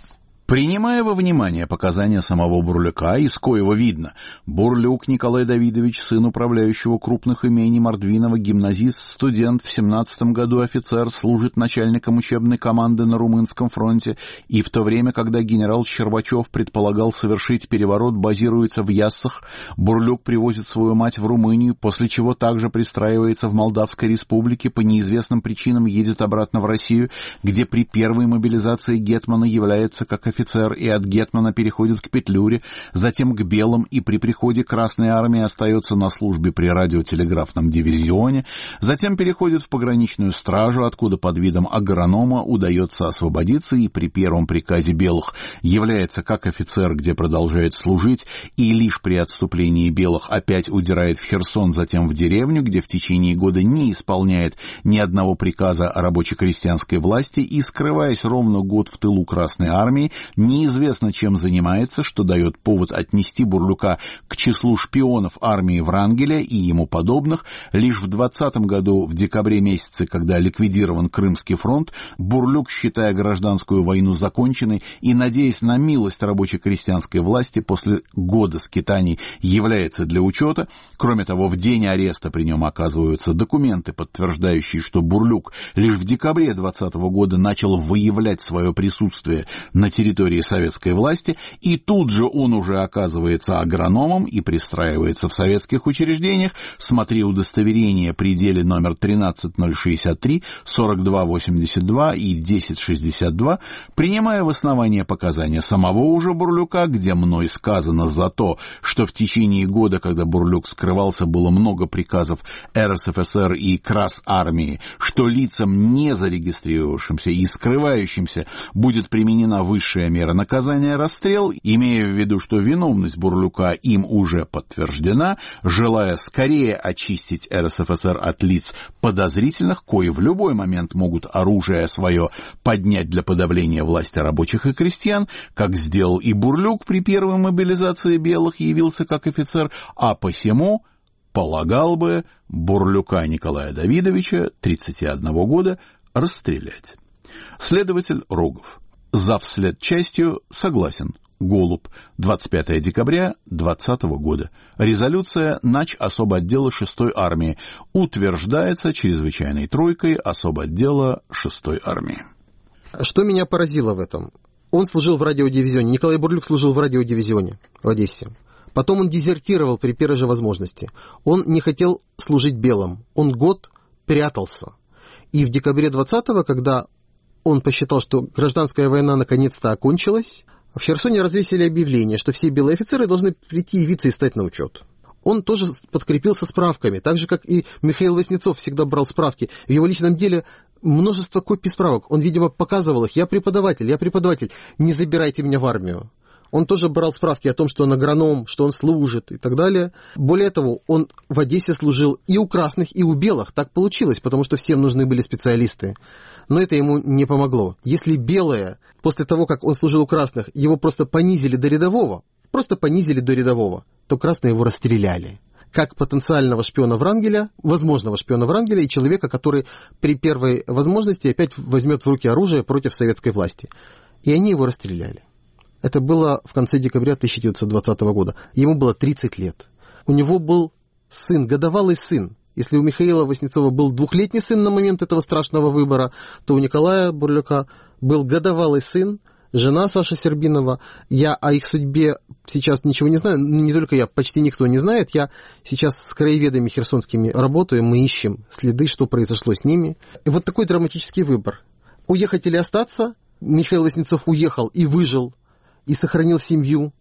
Принимая во внимание показания самого Бурлюка, из коего видно, Бурлюк Николай Давидович, сын управляющего крупных имений Мордвинова, гимназист, студент, в семнадцатом году офицер, служит начальником учебной команды на Румынском фронте, и в то время, когда генерал Щербачев предполагал совершить переворот, базируется в Яссах, Бурлюк привозит свою мать в Румынию, после чего также пристраивается в Молдавской республике, по неизвестным причинам едет обратно в Россию, где при первой мобилизации гетмана является как офицер, и от гетмана переходит к Петлюре, затем к Белым, и при приходе Красной армии остается на службе при радиотелеграфном дивизионе, затем переходит в пограничную стражу, откуда под видом агронома удается освободиться, и при первом приказе Белых является как офицер, где продолжает служить, и лишь при отступлении Белых опять удирает в Херсон, затем в деревню, где в течение года не исполняет ни одного приказа о рабоче-крестьянской власти, и, скрываясь ровно год в тылу Красной армии, неизвестно чем занимается, что дает повод отнести Бурлюка к числу шпионов армии Врангеля и ему подобных. Лишь в двадцатом году, в декабре месяце, когда ликвидирован Крымский фронт, Бурлюк, считая гражданскую войну законченной и надеясь на милость рабоче-крестьянской власти, после года скитаний является для учета. Кроме того, в день ареста при нем оказываются документы, подтверждающие, что Бурлюк лишь в декабре двадцатого года начал выявлять свое присутствие на территории советской власти, и тут же он уже оказывается агрономом и пристраивается в советских учреждениях. Смотри удостоверение при деле номер тринадцать ноль шестьдесят три сорок два восемьдесят два и десять шестьдесят два, принимая в основание показания самого уже Бурлюка, где мной сказано за то, что в течение года, когда Бурлюк скрывался, было много приказов эр эс эф эс эр и Крас армии, что лицам, не зарегистрировавшимся и скрывающимся, будет применена высшая мера наказания — расстрел, имея в виду, что виновность Бурлюка им уже подтверждена, желая скорее очистить эр эс эф эс эр от лиц подозрительных, кои в любой момент могут оружие свое поднять для подавления власти рабочих и крестьян, как сделал и Бурлюк при первой мобилизации белых, явился как офицер, а посему полагал бы Бурлюка Николая Давидовича, тридцати одного года, расстрелять. Следователь Рогов. Завслед частью согласен. Голуб. двадцать пятого декабря двадцатого года. Резолюция нач. особо отдела шестой армии. Утверждается чрезвычайной тройкой особо отдела шестой армии. Что меня поразило в этом? Он служил в радиодивизионе. Николай Бурлюк служил в радиодивизионе в Одессе. Потом он дезертировал при первой же возможности. Он не хотел служить белым. Он год прятался. И в декабре двадцатого, когда он посчитал, что гражданская война наконец-то окончилась, в Херсоне развесили объявление, что все белые офицеры должны прийти, явиться и стать на учет. Он тоже подкрепился справками, так же, как и Михаил Васнецов всегда брал справки. В его личном деле множество копий справок. Он, видимо, показывал их. Я преподаватель, я преподаватель, не забирайте меня в армию. Он тоже брал справки о том, что он агроном, что он служит и так далее. Более того, он в Одессе служил и у красных, и у белых. Так получилось, потому что всем нужны были специалисты. Но это ему не помогло. Если белые, после того, как он служил у красных, его просто понизили до рядового, просто понизили до рядового, то красные его расстреляли. Как потенциального шпиона Врангеля, возможного шпиона Врангеля и человека, который при первой возможности опять возьмет в руки оружие против советской власти. И они его расстреляли. Это было в конце декабря тысяча девятьсот двадцатого года. Ему было тридцать лет. У него был сын, годовалый сын. Если у Михаила Васнецова был двухлетний сын на момент этого страшного выбора, то у Николая Бурлюка был годовалый сын, жена Саша Сербинова. Я о их судьбе сейчас ничего не знаю. Не только я, почти никто не знает. Я сейчас с краеведами херсонскими работаю. Мы ищем следы, что произошло с ними. И вот такой драматический выбор. Уехать или остаться? Михаил Васнецов уехал и выжил, и сохранил семью.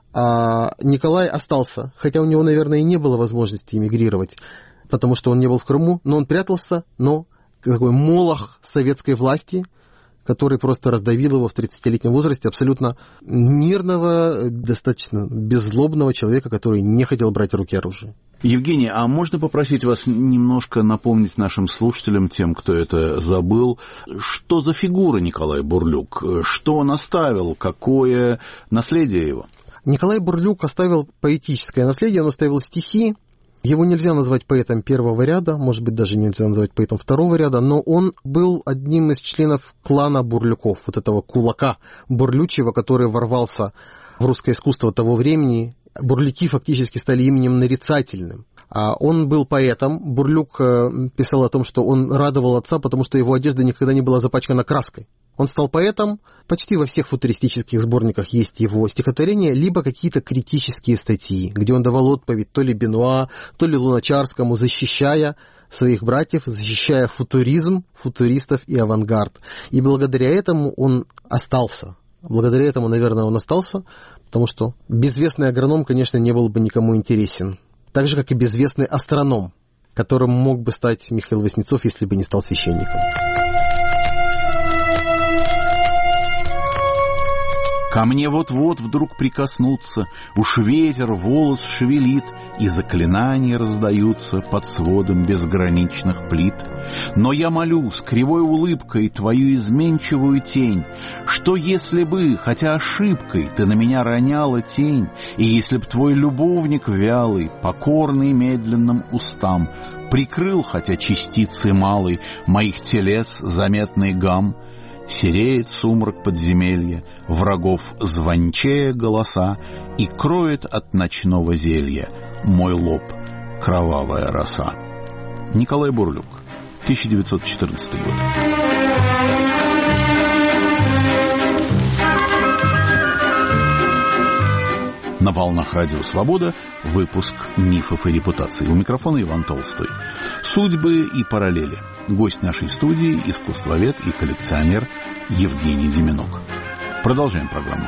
А Николай остался. Хотя у него, наверное, и не было возможности эмигрировать, потому что он не был в Крыму. Но он прятался, но такой молох советской власти, который просто раздавил его в тридцатилетнем возрасте, абсолютно мирного, достаточно беззлобного человека, который не хотел брать в руки оружие. Евгений, а можно попросить вас немножко напомнить нашим слушателям, тем, кто это забыл, что за фигура Николай Бурлюк, что он оставил, какое наследие его? Николай Бурлюк оставил поэтическое наследие, он оставил стихи. Его нельзя назвать поэтом первого ряда, может быть, даже нельзя назвать поэтом второго ряда, но он был одним из членов клана Бурлюков, вот этого кулака Бурлючева, который ворвался в русское искусство того времени. Бурлюки фактически стали именем нарицательным. А он был поэтом. Бурлюк писал о том, что он радовал отца, потому что его одежда никогда не была запачкана краской. Он стал поэтом, почти во всех футуристических сборниках есть его стихотворения, либо какие-то критические статьи, где он давал отповедь то ли Бенуа, то ли Луначарскому, защищая своих братьев, защищая футуризм, футуристов и авангард. И благодаря этому он остался. Благодаря этому, наверное, он остался, потому что безвестный агроном, конечно, не был бы никому интересен. Так же, как и безвестный астроном, которым мог бы стать Михаил Васнецов, если бы не стал священником. Ко мне вот-вот вдруг прикоснуться, уж ветер волос шевелит, и заклинания раздаются под сводом безграничных плит. Но я молю с кривой улыбкой твою изменчивую тень, что если бы, хотя ошибкой, ты на меня роняла тень, и если б твой любовник вялый, покорный медленным устам, прикрыл, хотя частицы малой, моих телес заметный гам, сереет сумрак подземелья, врагов звончее голоса, и кроет от ночного зелья мой лоб кровавая роса. Николай Бурлюк, тысяча девятьсот четырнадцатый год. На волнах Радио Свобода выпуск «Мифов и репутаций». У микрофона Иван Толстой. Судьбы и параллели. Гость нашей студии – искусствовед и коллекционер Евгений Деменок. Продолжаем программу.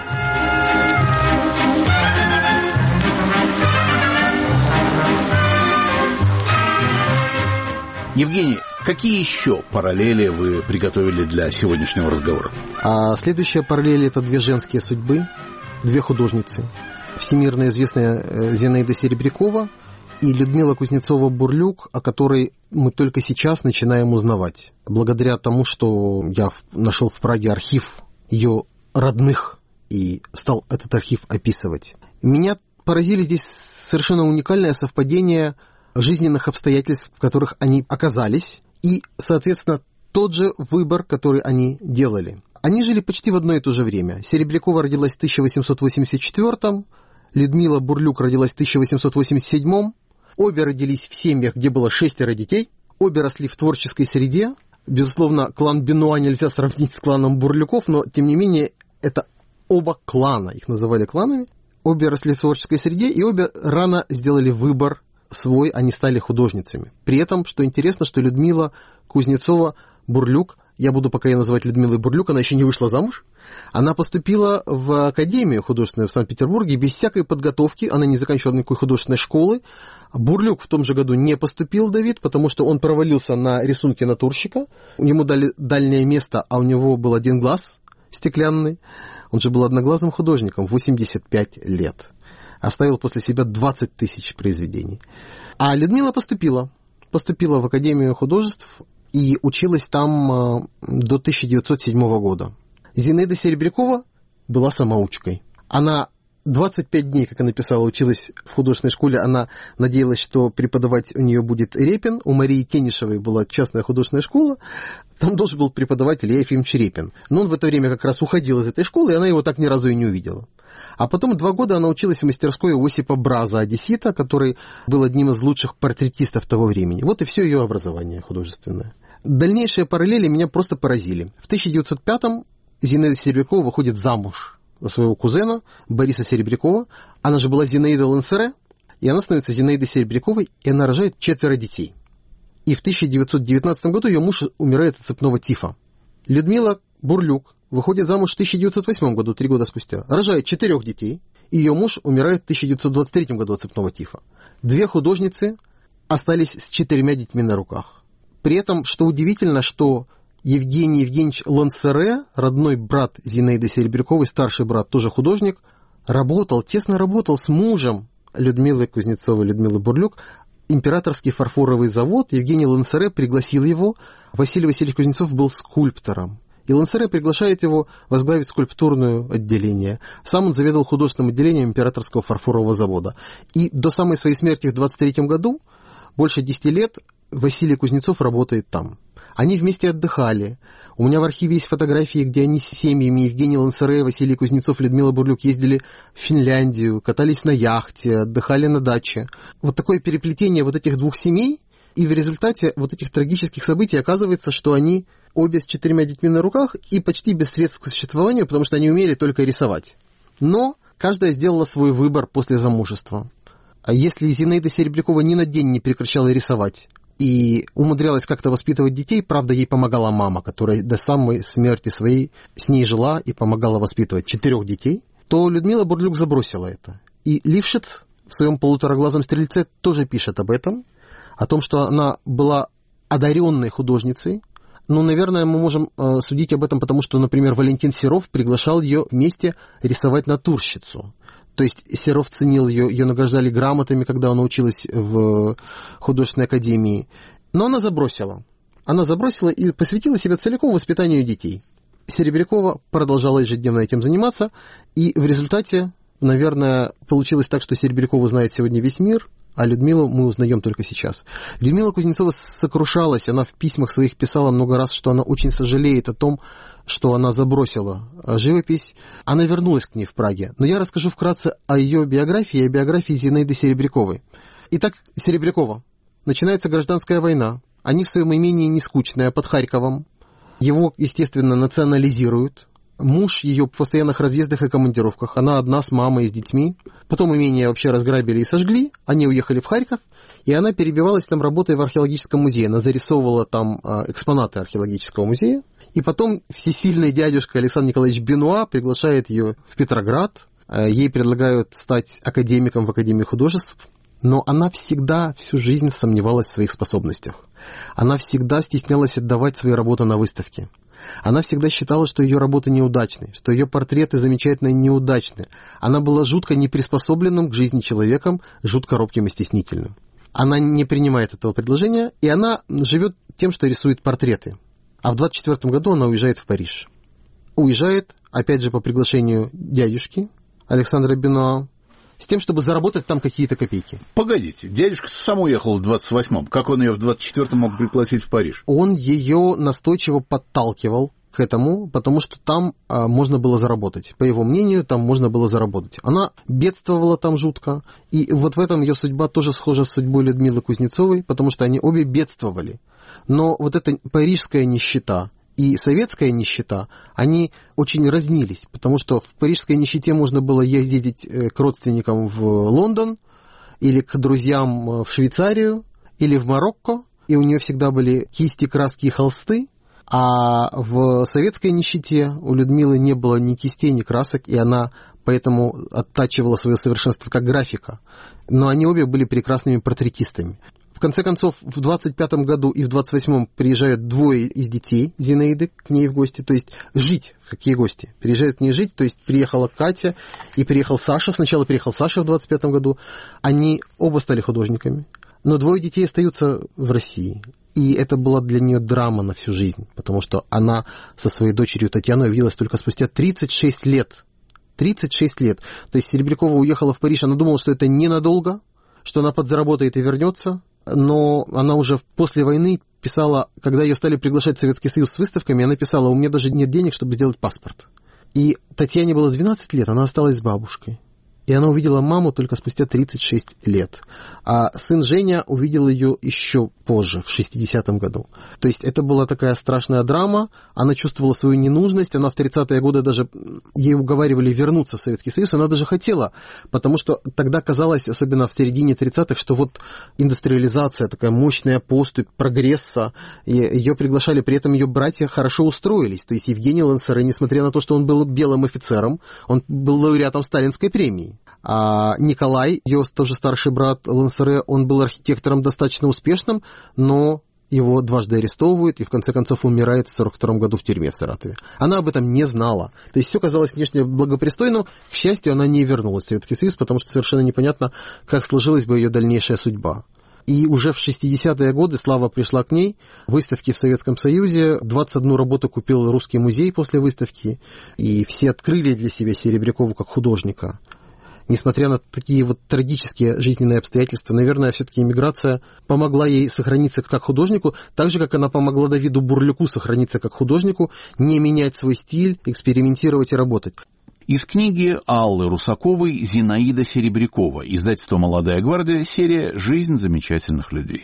Евгений, какие еще параллели вы приготовили для сегодняшнего разговора? А следующая параллель – это две женские судьбы, две художницы. Всемирно известная Зинаида Серебрякова и Людмила Кузнецова-Бурлюк, о которой мы только сейчас начинаем узнавать. Благодаря тому, что я нашел в Праге архив ее родных и стал этот архив описывать. Меня поразили здесь совершенно уникальное совпадение жизненных обстоятельств, в которых они оказались, и, соответственно, тот же выбор, который они делали. Они жили почти в одно и то же время. Серебрякова родилась в тысяча восемьсот восемьдесят четвёртом, Людмила Бурлюк родилась в тысяча восемьсот восемьдесят седьмом. Обе родились в семьях, где было шестеро детей. Обе росли в творческой среде. Безусловно, клан Бенуа нельзя сравнить с кланом Бурлюков, но, тем не менее, это оба клана. Их называли кланами. Обе росли в творческой среде, и обе рано сделали выбор свой, они стали художницами. При этом, что интересно, что Людмила Кузнецова-Бурлюк я буду пока ее называть Людмилой Бурлюк, она еще не вышла замуж. Она поступила в Академию художественную в Санкт-Петербурге без всякой подготовки, она не заканчивала никакой художественной школы. Бурлюк в том же году не поступил, Давид, потому что он провалился на рисунке натурщика. Ему дали дальнее место, а у него был один глаз стеклянный. Он же был одноглазым художником, восемьдесят пять лет. Оставил после себя двадцать тысяч произведений. А Людмила поступила. Поступила в Академию художеств и училась там до тысяча девятьсот седьмого года. Зинаида Серебрякова была самоучкой. Она двадцать пять дней, как она писала, училась в художественной школе. Она надеялась, что преподавать у нее будет Репин. У Марии Тенишевой была частная художественная школа. Там должен был преподавать Илья Ефимович Репин. Но он в это время как раз уходил из этой школы, и она его так ни разу и не увидела. А потом два года она училась в мастерской у Осипа Браза, одессита, который был одним из лучших портретистов того времени. Вот и все ее образование художественное. Дальнейшие параллели меня просто поразили. В тысяча девятьсот пятом Зинаида Серебрякова выходит замуж за своего кузена Бориса Серебрякова. Она же была Зинаида Ленсере, и она становится Зинаидой Серебряковой, и она рожает четверо детей. И в тысяча девятьсот девятнадцатом году ее муж умирает от цепного тифа. Людмила Бурлюк выходит замуж в тысяча девятьсот восьмом году, три года спустя, рожает четырех детей, и ее муж умирает в тысяча девятьсот двадцать третьем году от цепного тифа. Две художницы остались с четырьмя детьми на руках. При этом, что удивительно, что Евгений Евгеньевич Ленсере, родной брат Зинаиды Серебряковой, старший брат, тоже художник, работал, тесно работал с мужем Людмилы Кузнецовой, Людмилы Бурлюк. Императорский фарфоровый завод, Евгений Ленсере пригласил его. Василий Васильевич Кузнецов был скульптором. И Ленсере приглашает его возглавить скульптурное отделение. Сам он заведовал художественным отделением Императорского фарфорового завода. И до самой своей смерти в двадцать третьем году, больше десяти лет, Василий Кузнецов работает там. Они вместе отдыхали. У меня в архиве есть фотографии, где они с семьями, Евгений Ленсере, Василий Кузнецов, Людмила Бурлюк, ездили в Финляндию, катались на яхте, отдыхали на даче. Вот такое переплетение вот этих двух семей, и в результате вот этих трагических событий оказывается, что они обе с четырьмя детьми на руках и почти без средств к существованию, потому что они умели только рисовать. Но каждая сделала свой выбор после замужества. А если Зинаида Серебрякова ни на день не прекращала рисовать и умудрялась как-то воспитывать детей, правда, ей помогала мама, которая до самой смерти своей с ней жила и помогала воспитывать четырех детей, то Людмила Бурлюк забросила это. И Лившиц в своем «Полутораглазом стрельце» тоже пишет об этом, о том, что она была одаренной художницей. Но, наверное, мы можем э, судить об этом, потому что, например, Валентин Серов приглашал ее вместе рисовать натурщицу. То есть Серов ценил ее, ее награждали грамотами, когда она училась в художественной академии. Но она забросила. Она забросила и посвятила себя целиком воспитанию детей. Серебрякова продолжала ежедневно этим заниматься, и в результате, наверное, получилось так, что Серебрякову знает сегодня весь мир, а Людмилу мы узнаем только сейчас. Людмила Кузнецова сокрушалась, она в письмах своих писала много раз, что она очень сожалеет о том, что она забросила живопись. Она вернулась к ней в Праге. Но я расскажу вкратце о ее биографии и о биографии Зинаиды Серебряковой. Итак, Серебрякова. Начинается гражданская война. Они в своем имении не скучные, под Харьковом. Его, естественно, национализируют. Муж ее в постоянных разъездах и командировках. Она одна с мамой и с детьми. Потом имение вообще разграбили и сожгли. Они уехали в Харьков. И она перебивалась там работой в археологическом музее. Она зарисовывала там экспонаты археологического музея. И потом всесильный дядюшка Александр Николаевич Бенуа приглашает ее в Петроград. Ей предлагают стать академиком в Академии художеств. Но она всегда всю жизнь сомневалась в своих способностях. Она всегда стеснялась отдавать свои работы на выставки. Она всегда считала, что ее работы неудачны, что ее портреты замечательные неудачны. Она была жутко неприспособленным к жизни человеком, жутко робким и стеснительным. Она не принимает этого предложения, и она живет тем, что рисует портреты. А в двадцать четвёртом году она уезжает в Париж. Уезжает, опять же, по приглашению дядюшки Александра Бенуа, с тем, чтобы заработать там какие-то копейки. Погодите, дядюшка сам уехал в двадцать восьмом. Как он ее в двадцать четвёртом мог пригласить в Париж? Он ее настойчиво подталкивал к этому, потому что там а, можно было заработать. По его мнению, там можно было заработать. Она бедствовала там жутко, и вот в этом ее судьба тоже схожа с судьбой Людмилы Кузнецовой, потому что они обе бедствовали. Но вот эта парижская нищета и советская нищета, они очень разнились, потому что в парижской нищете можно было ездить к родственникам в Лондон, или к друзьям в Швейцарию, или в Марокко, и у нее всегда были кисти, краски и холсты, А в советской нищете у Людмилы не было ни кистей, ни красок, и она поэтому оттачивала свое совершенство как графика. Но они обе были прекрасными портретистами. В конце концов, в двадцать пятом году и в двадцать восьмом приезжают двое из детей Зинаиды к ней в гости, то есть жить. В какие гости? Приезжают к ней жить, то есть приехала Катя и приехал Саша. Сначала приехал Саша в двадцать пятом году. Они оба стали художниками, но двое детей остаются в России. И это была для нее драма на всю жизнь, потому что она со своей дочерью Татьяной увиделась только спустя тридцать шесть лет. тридцать шесть лет. То есть Серебрякова уехала в Париж, она думала, что это ненадолго, что она подзаработает и вернется, но она уже после войны писала, когда ее стали приглашать в Советский Союз с выставками, она писала: у меня даже нет денег, чтобы сделать паспорт. И Татьяне было двенадцать лет, она осталась с бабушкой. И она увидела маму только спустя тридцать шесть лет. А сын Женя увидел ее еще позже, в шестидесятом году. То есть это была такая страшная драма, она чувствовала свою ненужность, она в тридцатые годы даже, ей уговаривали вернуться в Советский Союз, она даже хотела, потому что тогда казалось, особенно в середине тридцатых, что вот индустриализация, такая мощная поступь, прогресса, и ее приглашали, при этом ее братья хорошо устроились. То есть Евгений Лансере, несмотря на то, что он был белым офицером, он был лауреатом Сталинской премии. А Николай, ее тоже старший брат Лансере, он был архитектором достаточно успешным, но его дважды арестовывают и в конце концов умирает в сорок втором году в тюрьме в Саратове. Она об этом не знала. То есть все казалось внешне благопристойно, к счастью, она не вернулась в Советский Союз, потому что совершенно непонятно, как сложилась бы ее дальнейшая судьба. И уже в шестидесятые годы слава пришла к ней, выставки в Советском Союзе, двадцать одну работу купил Русский музей после выставки, и все открыли для себя Серебрякову как художника. Несмотря на такие вот трагические жизненные обстоятельства, наверное, все-таки эмиграция помогла ей сохраниться как художнику, так же, как она помогла Давиду Бурлюку сохраниться как художнику, не менять свой стиль, экспериментировать и работать. Из книги Аллы Русаковой «Зинаида Серебрякова», издательство «Молодая гвардия», серия «Жизнь замечательных людей».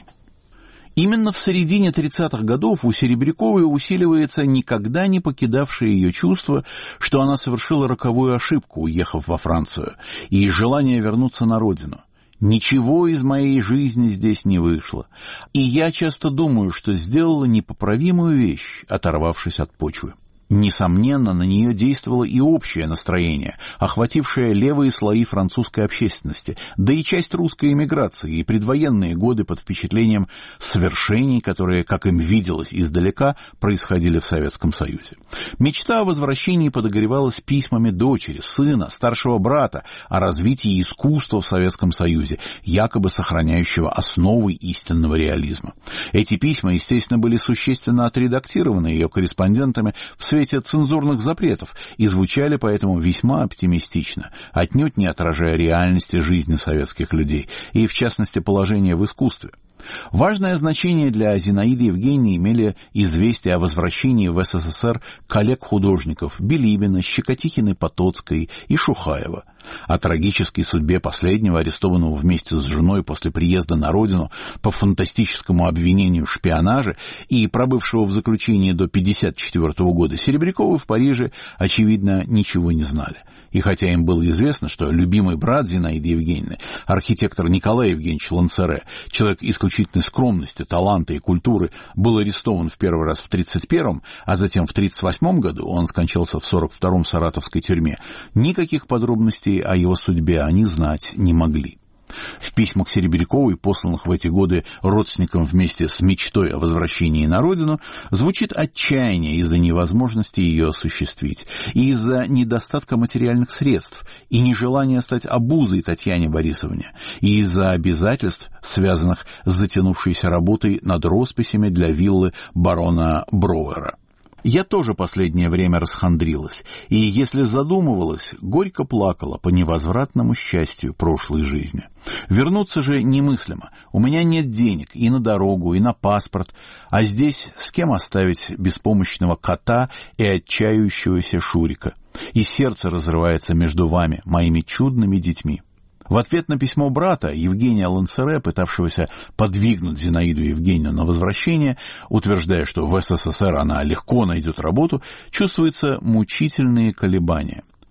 Именно в середине тридцатых годов у Серебряковой усиливается никогда не покидавшее ее чувство, что она совершила роковую ошибку, уехав во Францию, и желание вернуться на родину. «Ничего из моей жизни здесь не вышло, и я часто думаю, что сделала непоправимую вещь, оторвавшись от почвы». Несомненно, на нее действовало и общее настроение, охватившее левые слои французской общественности, да и часть русской эмиграции и предвоенные годы под впечатлением свершений, которые, как им виделось издалека, происходили в Советском Союзе. Мечта о возвращении подогревалась письмами дочери, сына, старшего брата о развитии искусства в Советском Союзе, якобы сохраняющего основы истинного реализма. Эти письма, естественно, были существенно отредактированы ее корреспондентами в в свете цензурных запретов и звучали поэтому весьма оптимистично, отнюдь не отражая реальности жизни советских людей и, в частности, положения в искусстве. Важное значение для Зинаиды Евгеньевны имели известия о возвращении в СССР коллег-художников Билибина, Щекотихиной-Потоцкой и Шухаева. О трагической судьбе последнего, арестованного вместе с женой после приезда на родину по фантастическому обвинению в шпионаже и пробывшего в заключении до пятьдесят четвёртого года, Серебряковы в Париже, очевидно, ничего не знали. И хотя им было известно, что любимый брат Зинаиды Евгеньевны, архитектор Николай Евгеньевич Лансере, человек исключительной скромности, таланта и культуры, был арестован в первый раз в тридцать первом, а затем в тридцать восьмом году, он скончался в сорок втором в саратовской тюрьме, никаких подробностей о его судьбе они знать не могли. В письмах Серебряковой, посланных в эти годы родственникам вместе с мечтой о возвращении на родину, звучит отчаяние из-за невозможности ее осуществить, и из-за недостатка материальных средств, и нежелания стать обузой Татьяне Борисовне, и из-за обязательств, связанных с затянувшейся работой над росписями для виллы барона Броуэра. Я тоже последнее время расхандрилась, и, если задумывалась, горько плакала по невозвратному счастью прошлой жизни. Вернуться же немыслимо. У меня нет денег и на дорогу, и на паспорт, а здесь с кем оставить беспомощного кота и отчаявшегося Шурика? И сердце разрывается между вами, моими чудными детьми. В ответ на письмо брата Евгения Лансере, пытавшегося подвигнуть Зинаиду Евгеньевну на возвращение, утверждая, что в СССР она легко найдет работу, чувствуются мучительные колебания.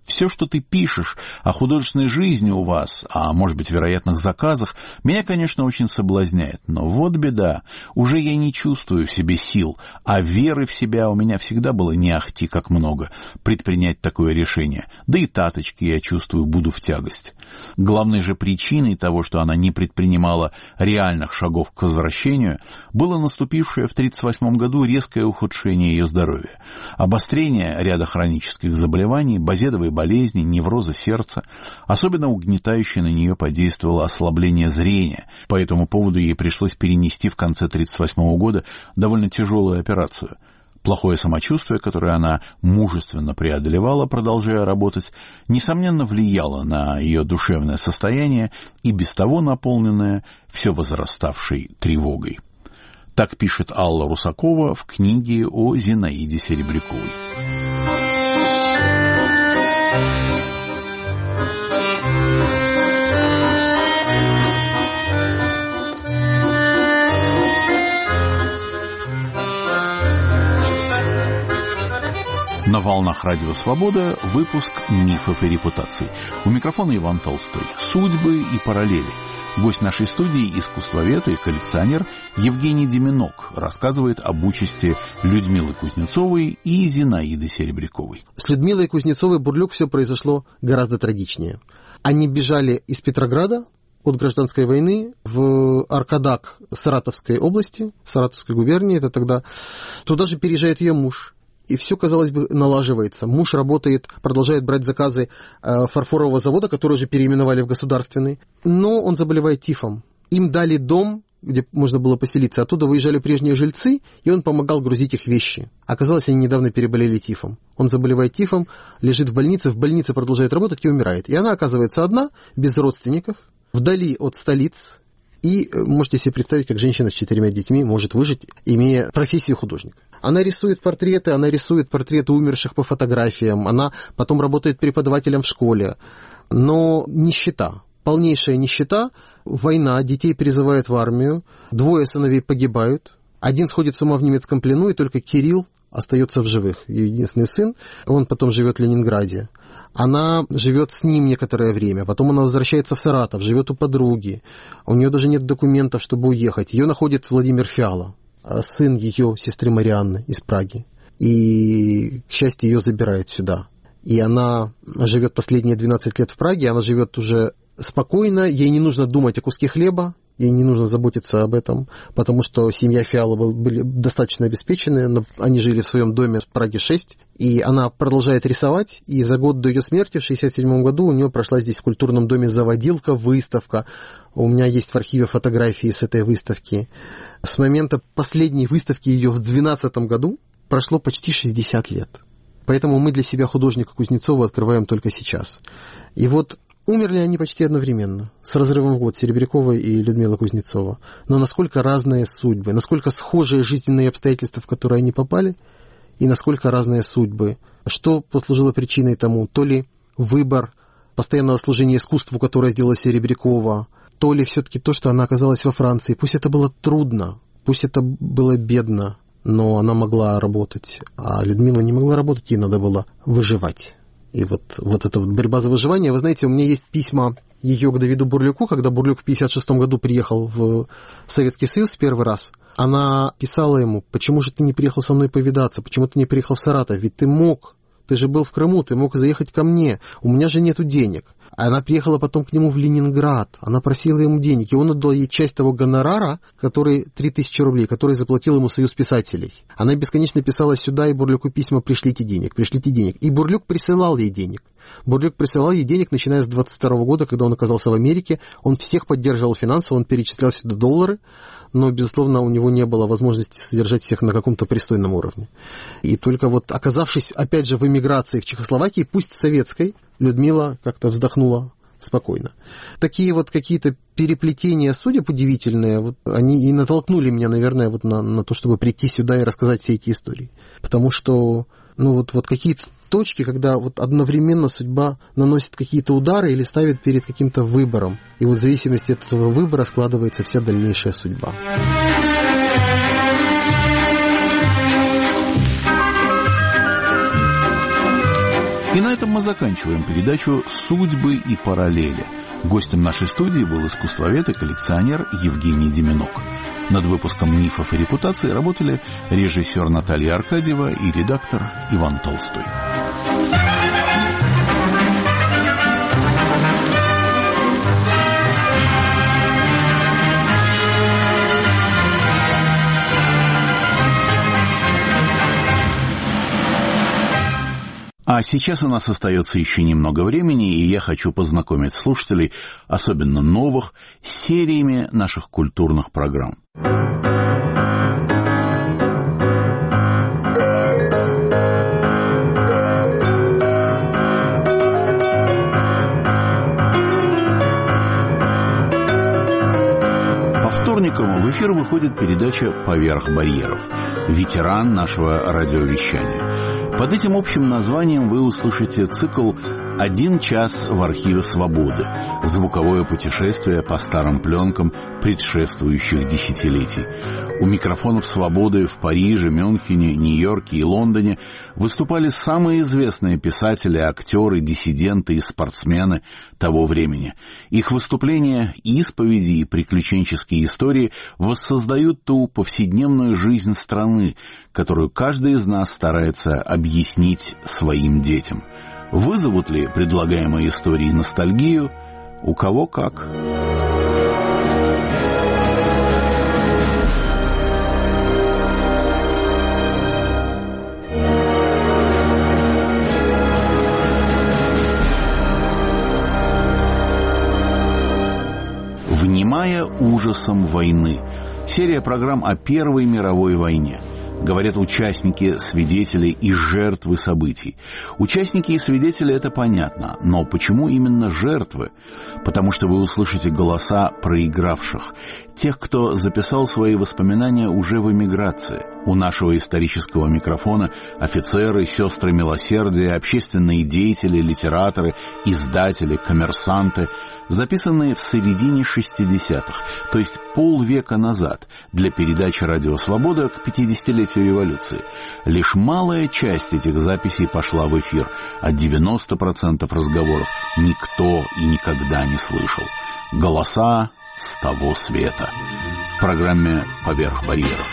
Все, что ты пишешь о художественной жизни у вас, а может быть, вероятных заказах, меня, конечно, очень соблазняет. Но вот беда, уже я не чувствую в себе сил, а веры в себя у меня всегда было не ахти как много предпринять такое решение. Да и таточке, я чувствую, буду в тягость. Главной же причиной того, что она не предпринимала реальных шагов к возвращению, было наступившее в тридцать восьмом году резкое ухудшение ее здоровья. Обострение ряда хронических заболеваний, базедовые болезни, неврозы сердца. Особенно угнетающе на нее подействовало ослабление зрения. По этому поводу ей пришлось перенести в конце тридцать восьмого года довольно тяжелую операцию. Плохое самочувствие, которое она мужественно преодолевала, продолжая работать, несомненно влияло на ее душевное состояние и без того наполненное все возраставшей тревогой. Так пишет Алла Русакова в книге о Зинаиде Серебряковой. На волнах Радио Свобода выпуск «Мифов и репутаций». У микрофона Иван Толстой. Судьбы и параллели. Гость нашей студии — искусствовед и коллекционер Евгений Деминок рассказывает об участи Людмилы Кузнецовой и Зинаиды Серебряковой. С Людмилой Кузнецовой Бурлюк все произошло гораздо трагичнее. Они бежали из Петрограда от гражданской войны в Аркадак Саратовской области, Саратовской губернии, это тогда. Туда же переезжает ее муж. И все, казалось бы, налаживается. Муж работает, продолжает брать заказы э, фарфорового завода, который уже переименовали в государственный. Но он заболевает тифом. Им дали дом, где можно было поселиться. Оттуда выезжали прежние жильцы, и он помогал грузить их вещи. Оказалось, они недавно переболели тифом. Он заболевает тифом, лежит в больнице, в больнице продолжает работать и умирает. И она оказывается одна, без родственников, вдали от столиц. И можете себе представить, как женщина с четырьмя детьми может выжить, имея профессию художника. Она рисует портреты, она рисует портреты умерших по фотографиям, она потом работает преподавателем в школе. Но нищета, полнейшая нищета, война, детей призывают в армию, двое сыновей погибают, один сходит с ума в немецком плену, и только Кирилл остается в живых, ее единственный сын, он потом живет в Ленинграде. Она живет с ним некоторое время, потом она возвращается в Саратов, живет у подруги. У нее даже нет документов, чтобы уехать. Ее находит Владимир Фиала, сын ее сестры Марианны из Праги. И, к счастью, ее забирают сюда. И она живет последние двенадцать лет в Праге, она живет уже спокойно, ей не нужно думать о куске хлеба, ей не нужно заботиться об этом, потому что семья Фиала были достаточно обеспечены, они жили в своем доме в Праге шесть, и она продолжает рисовать, и за год до ее смерти, в шестьдесят седьмом году, у нее прошла здесь в культурном доме заводилка, выставка. У меня есть в архиве фотографии с этой выставки. С момента последней выставки ее в двенадцатом году прошло почти шестьдесят лет. Поэтому мы для себя художника Кузнецова открываем только сейчас. И вот умерли они почти одновременно, с разрывом в год, Серебрякова и Людмила Кузнецова. Но насколько разные судьбы, насколько схожие жизненные обстоятельства, в которые они попали, и насколько разные судьбы. Что послужило причиной тому? То ли выбор постоянного служения искусству, которое сделала Серебрякова, то ли все-таки то, что она оказалась во Франции. Пусть это было трудно, пусть это было бедно, но она могла работать. А Людмила не могла работать, ей надо было выживать. И вот, вот эта вот борьба за выживание. Вы знаете, у меня есть письма ее к Давиду Бурлюку, когда Бурлюк в пятьдесят шестом году приехал в Советский Союз в первый раз. Она писала ему: почему же ты не приехал со мной повидаться, почему ты не приехал в Саратов, ведь ты мог, ты же был в Крыму, ты мог заехать ко мне, у меня же нету денег. Она приехала потом к нему в Ленинград, она просила ему денег, и он отдал ей часть того гонорара, который, три тысячи рублей, который заплатил ему Союз писателей. Она бесконечно писала сюда, и Бурлюку письма: пришлите денег, пришлите денег. И Бурлюк присылал ей денег. Бурлюк присылал ей денег, начиная с двадцать второго года, когда он оказался в Америке. Он всех поддерживал финансово, он перечислял сюда доллары, но, безусловно, у него не было возможности содержать всех на каком-то пристойном уровне. И только вот оказавшись, опять же, в эмиграции в Чехословакии, пусть советской, Людмила как-то вздохнула спокойно. Такие вот какие-то переплетения судеб удивительные, вот, они и натолкнули меня, наверное, вот на, на то, чтобы прийти сюда и рассказать все эти истории. Потому что, ну вот, вот какие-то точки, когда вот одновременно судьба наносит какие-то удары или ставит перед каким-то выбором. И вот в зависимости от этого выбора складывается вся дальнейшая судьба. И на этом мы заканчиваем передачу «Судьбы и параллели». Гостем нашей студии был искусствовед и коллекционер Евгений Деменок. Над выпуском «Мифов и репутаций» работали режиссер Наталья Аркадьева и редактор Иван Толстой. А сейчас у нас остается еще немного времени, и я хочу познакомить слушателей, особенно новых, с сериями наших культурных программ. По вторникам в эфир выходит передача «Поверх барьеров», ветеран нашего радиовещания. Под этим общим названием вы услышите цикл «Один час в архиве свободы», звуковое путешествие по старым пленкам предшествующих десятилетий. У микрофонов «Свободы» в Париже, Мюнхене, Нью-Йорке и Лондоне выступали самые известные писатели, актеры, диссиденты и спортсмены того времени. Их выступления, исповеди и приключенческие истории воссоздают ту повседневную жизнь страны, которую каждый из нас старается объяснить своим детям. Вызовут ли предлагаемые истории ностальгию? У кого как. «Внимая ужасом войны» — серия программ о Первой мировой войне. Говорят участники, свидетели и жертвы событий. Участники и свидетели — это понятно, но почему именно жертвы? Потому что вы услышите голоса проигравших, тех, кто записал свои воспоминания уже в эмиграции. У нашего исторического микрофона офицеры, сестры милосердия, общественные деятели, литераторы, издатели, коммерсанты, записанные в середине шестидесятых, то есть полвека назад, для передачи «Радио Свобода» к пятидесятилетию революции. Лишь малая часть этих записей пошла в эфир, а девяносто процентов разговоров никто и никогда не слышал. Голоса с того света. В программе «Поверх барьеров».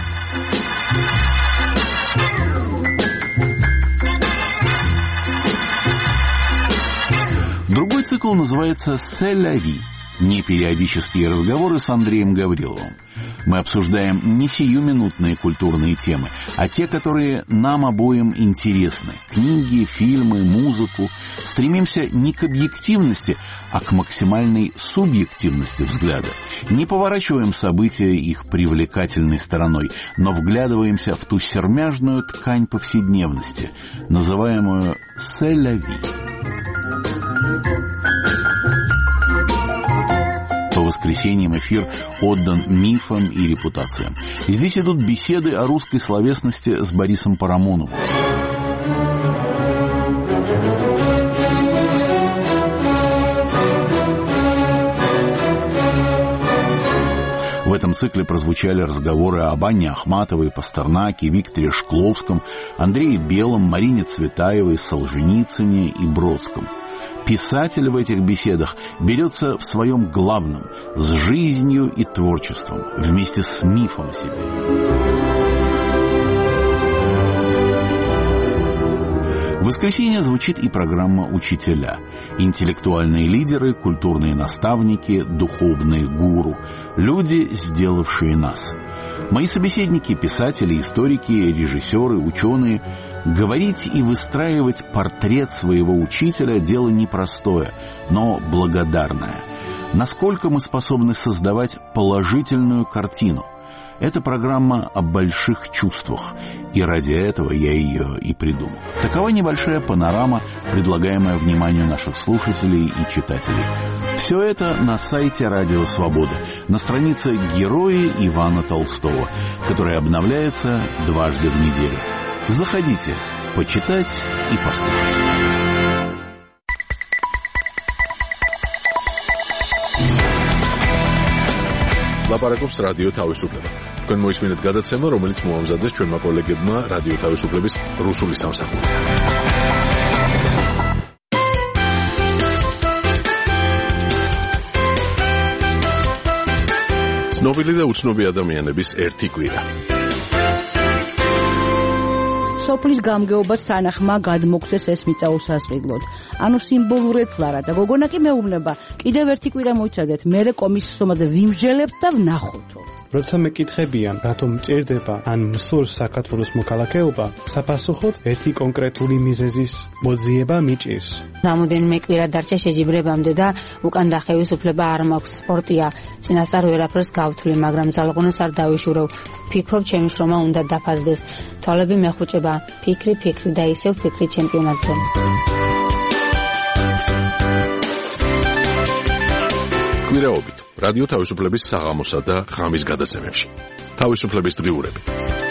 Другой цикл называется «C'est la vie» — непериодические разговоры с Андреем Гавриловым. Мы обсуждаем не сиюминутные культурные темы, а те, которые нам обоим интересны. Книги, фильмы, музыку. Стремимся не к объективности, а к максимальной субъективности взгляда. Не поворачиваем события их привлекательной стороной, но вглядываемся в ту сермяжную ткань повседневности, называемую «C'est la vie». По воскресеньям эфир отдан мифам и репутациям. Здесь идут беседы о русской словесности с Борисом Парамоновым. В этом цикле прозвучали разговоры об Анне Ахматовой, Пастернаке, Викторе Шкловском, Андрее Белом, Марине Цветаевой, Солженицыне и Бродском. Писатель в этих беседах берется в своем главном – с жизнью и творчеством, вместе с мифом о себе. В воскресенье звучит и программа «Учителя». Интеллектуальные лидеры, культурные наставники, духовные гуру. Люди, сделавшие нас. Мои собеседники – писатели, историки, режиссеры, ученые. Говорить и выстраивать портрет своего учителя – дело непростое, но благодарное. Насколько мы способны создавать положительную картину? Это программа о больших чувствах, и ради этого я ее и придумал. Такова небольшая панорама, предлагаемая вниманию наших слушателей и читателей. Все это на сайте «Радио Свобода», на странице «Герои» Ивана Толстого, которая обновляется дважды в неделю. Заходите, почитать и послушать. ლაპარაკობს რადიო თავისუფლება. თქვენ მოისმინეთ გადაცემა, რომელიც მოამზადეს ჩვენმა კოლეგებმა რადიო თავისუფლების რუსული სამსახურიდან. ცნობილი და უცნობი ადამიანების ერთი კვირა. სოფლის გამგეობაც თანახმა გადმოგცეს ეს მიწა უსასყიდლოდ. ანუ სიმბოლურად ფლარა და გოგონა კი მეუბნება, კიდევ ერთი კვირა მოიცადეთ, მერე კომისიის ომად ვიმსჯელებთ და ვნახოთო. როცა მეკითხებიან, რატომ მჭირდება ან მსურს საქართველოს მოქალაქეობა, საპასუხოდ ერთი კონკრეტული მიზეზის მოძიება მიჭირს. რამოდენიმე კვირა დარჩა შეჯიბრებამდე და უკან დახევის უფლება არ მაქვს. სპორტია, წინასწარ ვერაფერს გავთვლი, მაგრამ ძალღონას არ დავიშურევ. ფიქრობ, ჩემი შრომა უნდა დაფასდეს. თვალები მეხუჭება, ფიქრი, ფიქრი და ისევ ფიქრი ჩემპიონატზე. კვირაობით რადიო თავისუფლების საღამოსა და ღამის გადაცემებში. თავისუფლების დღიურები.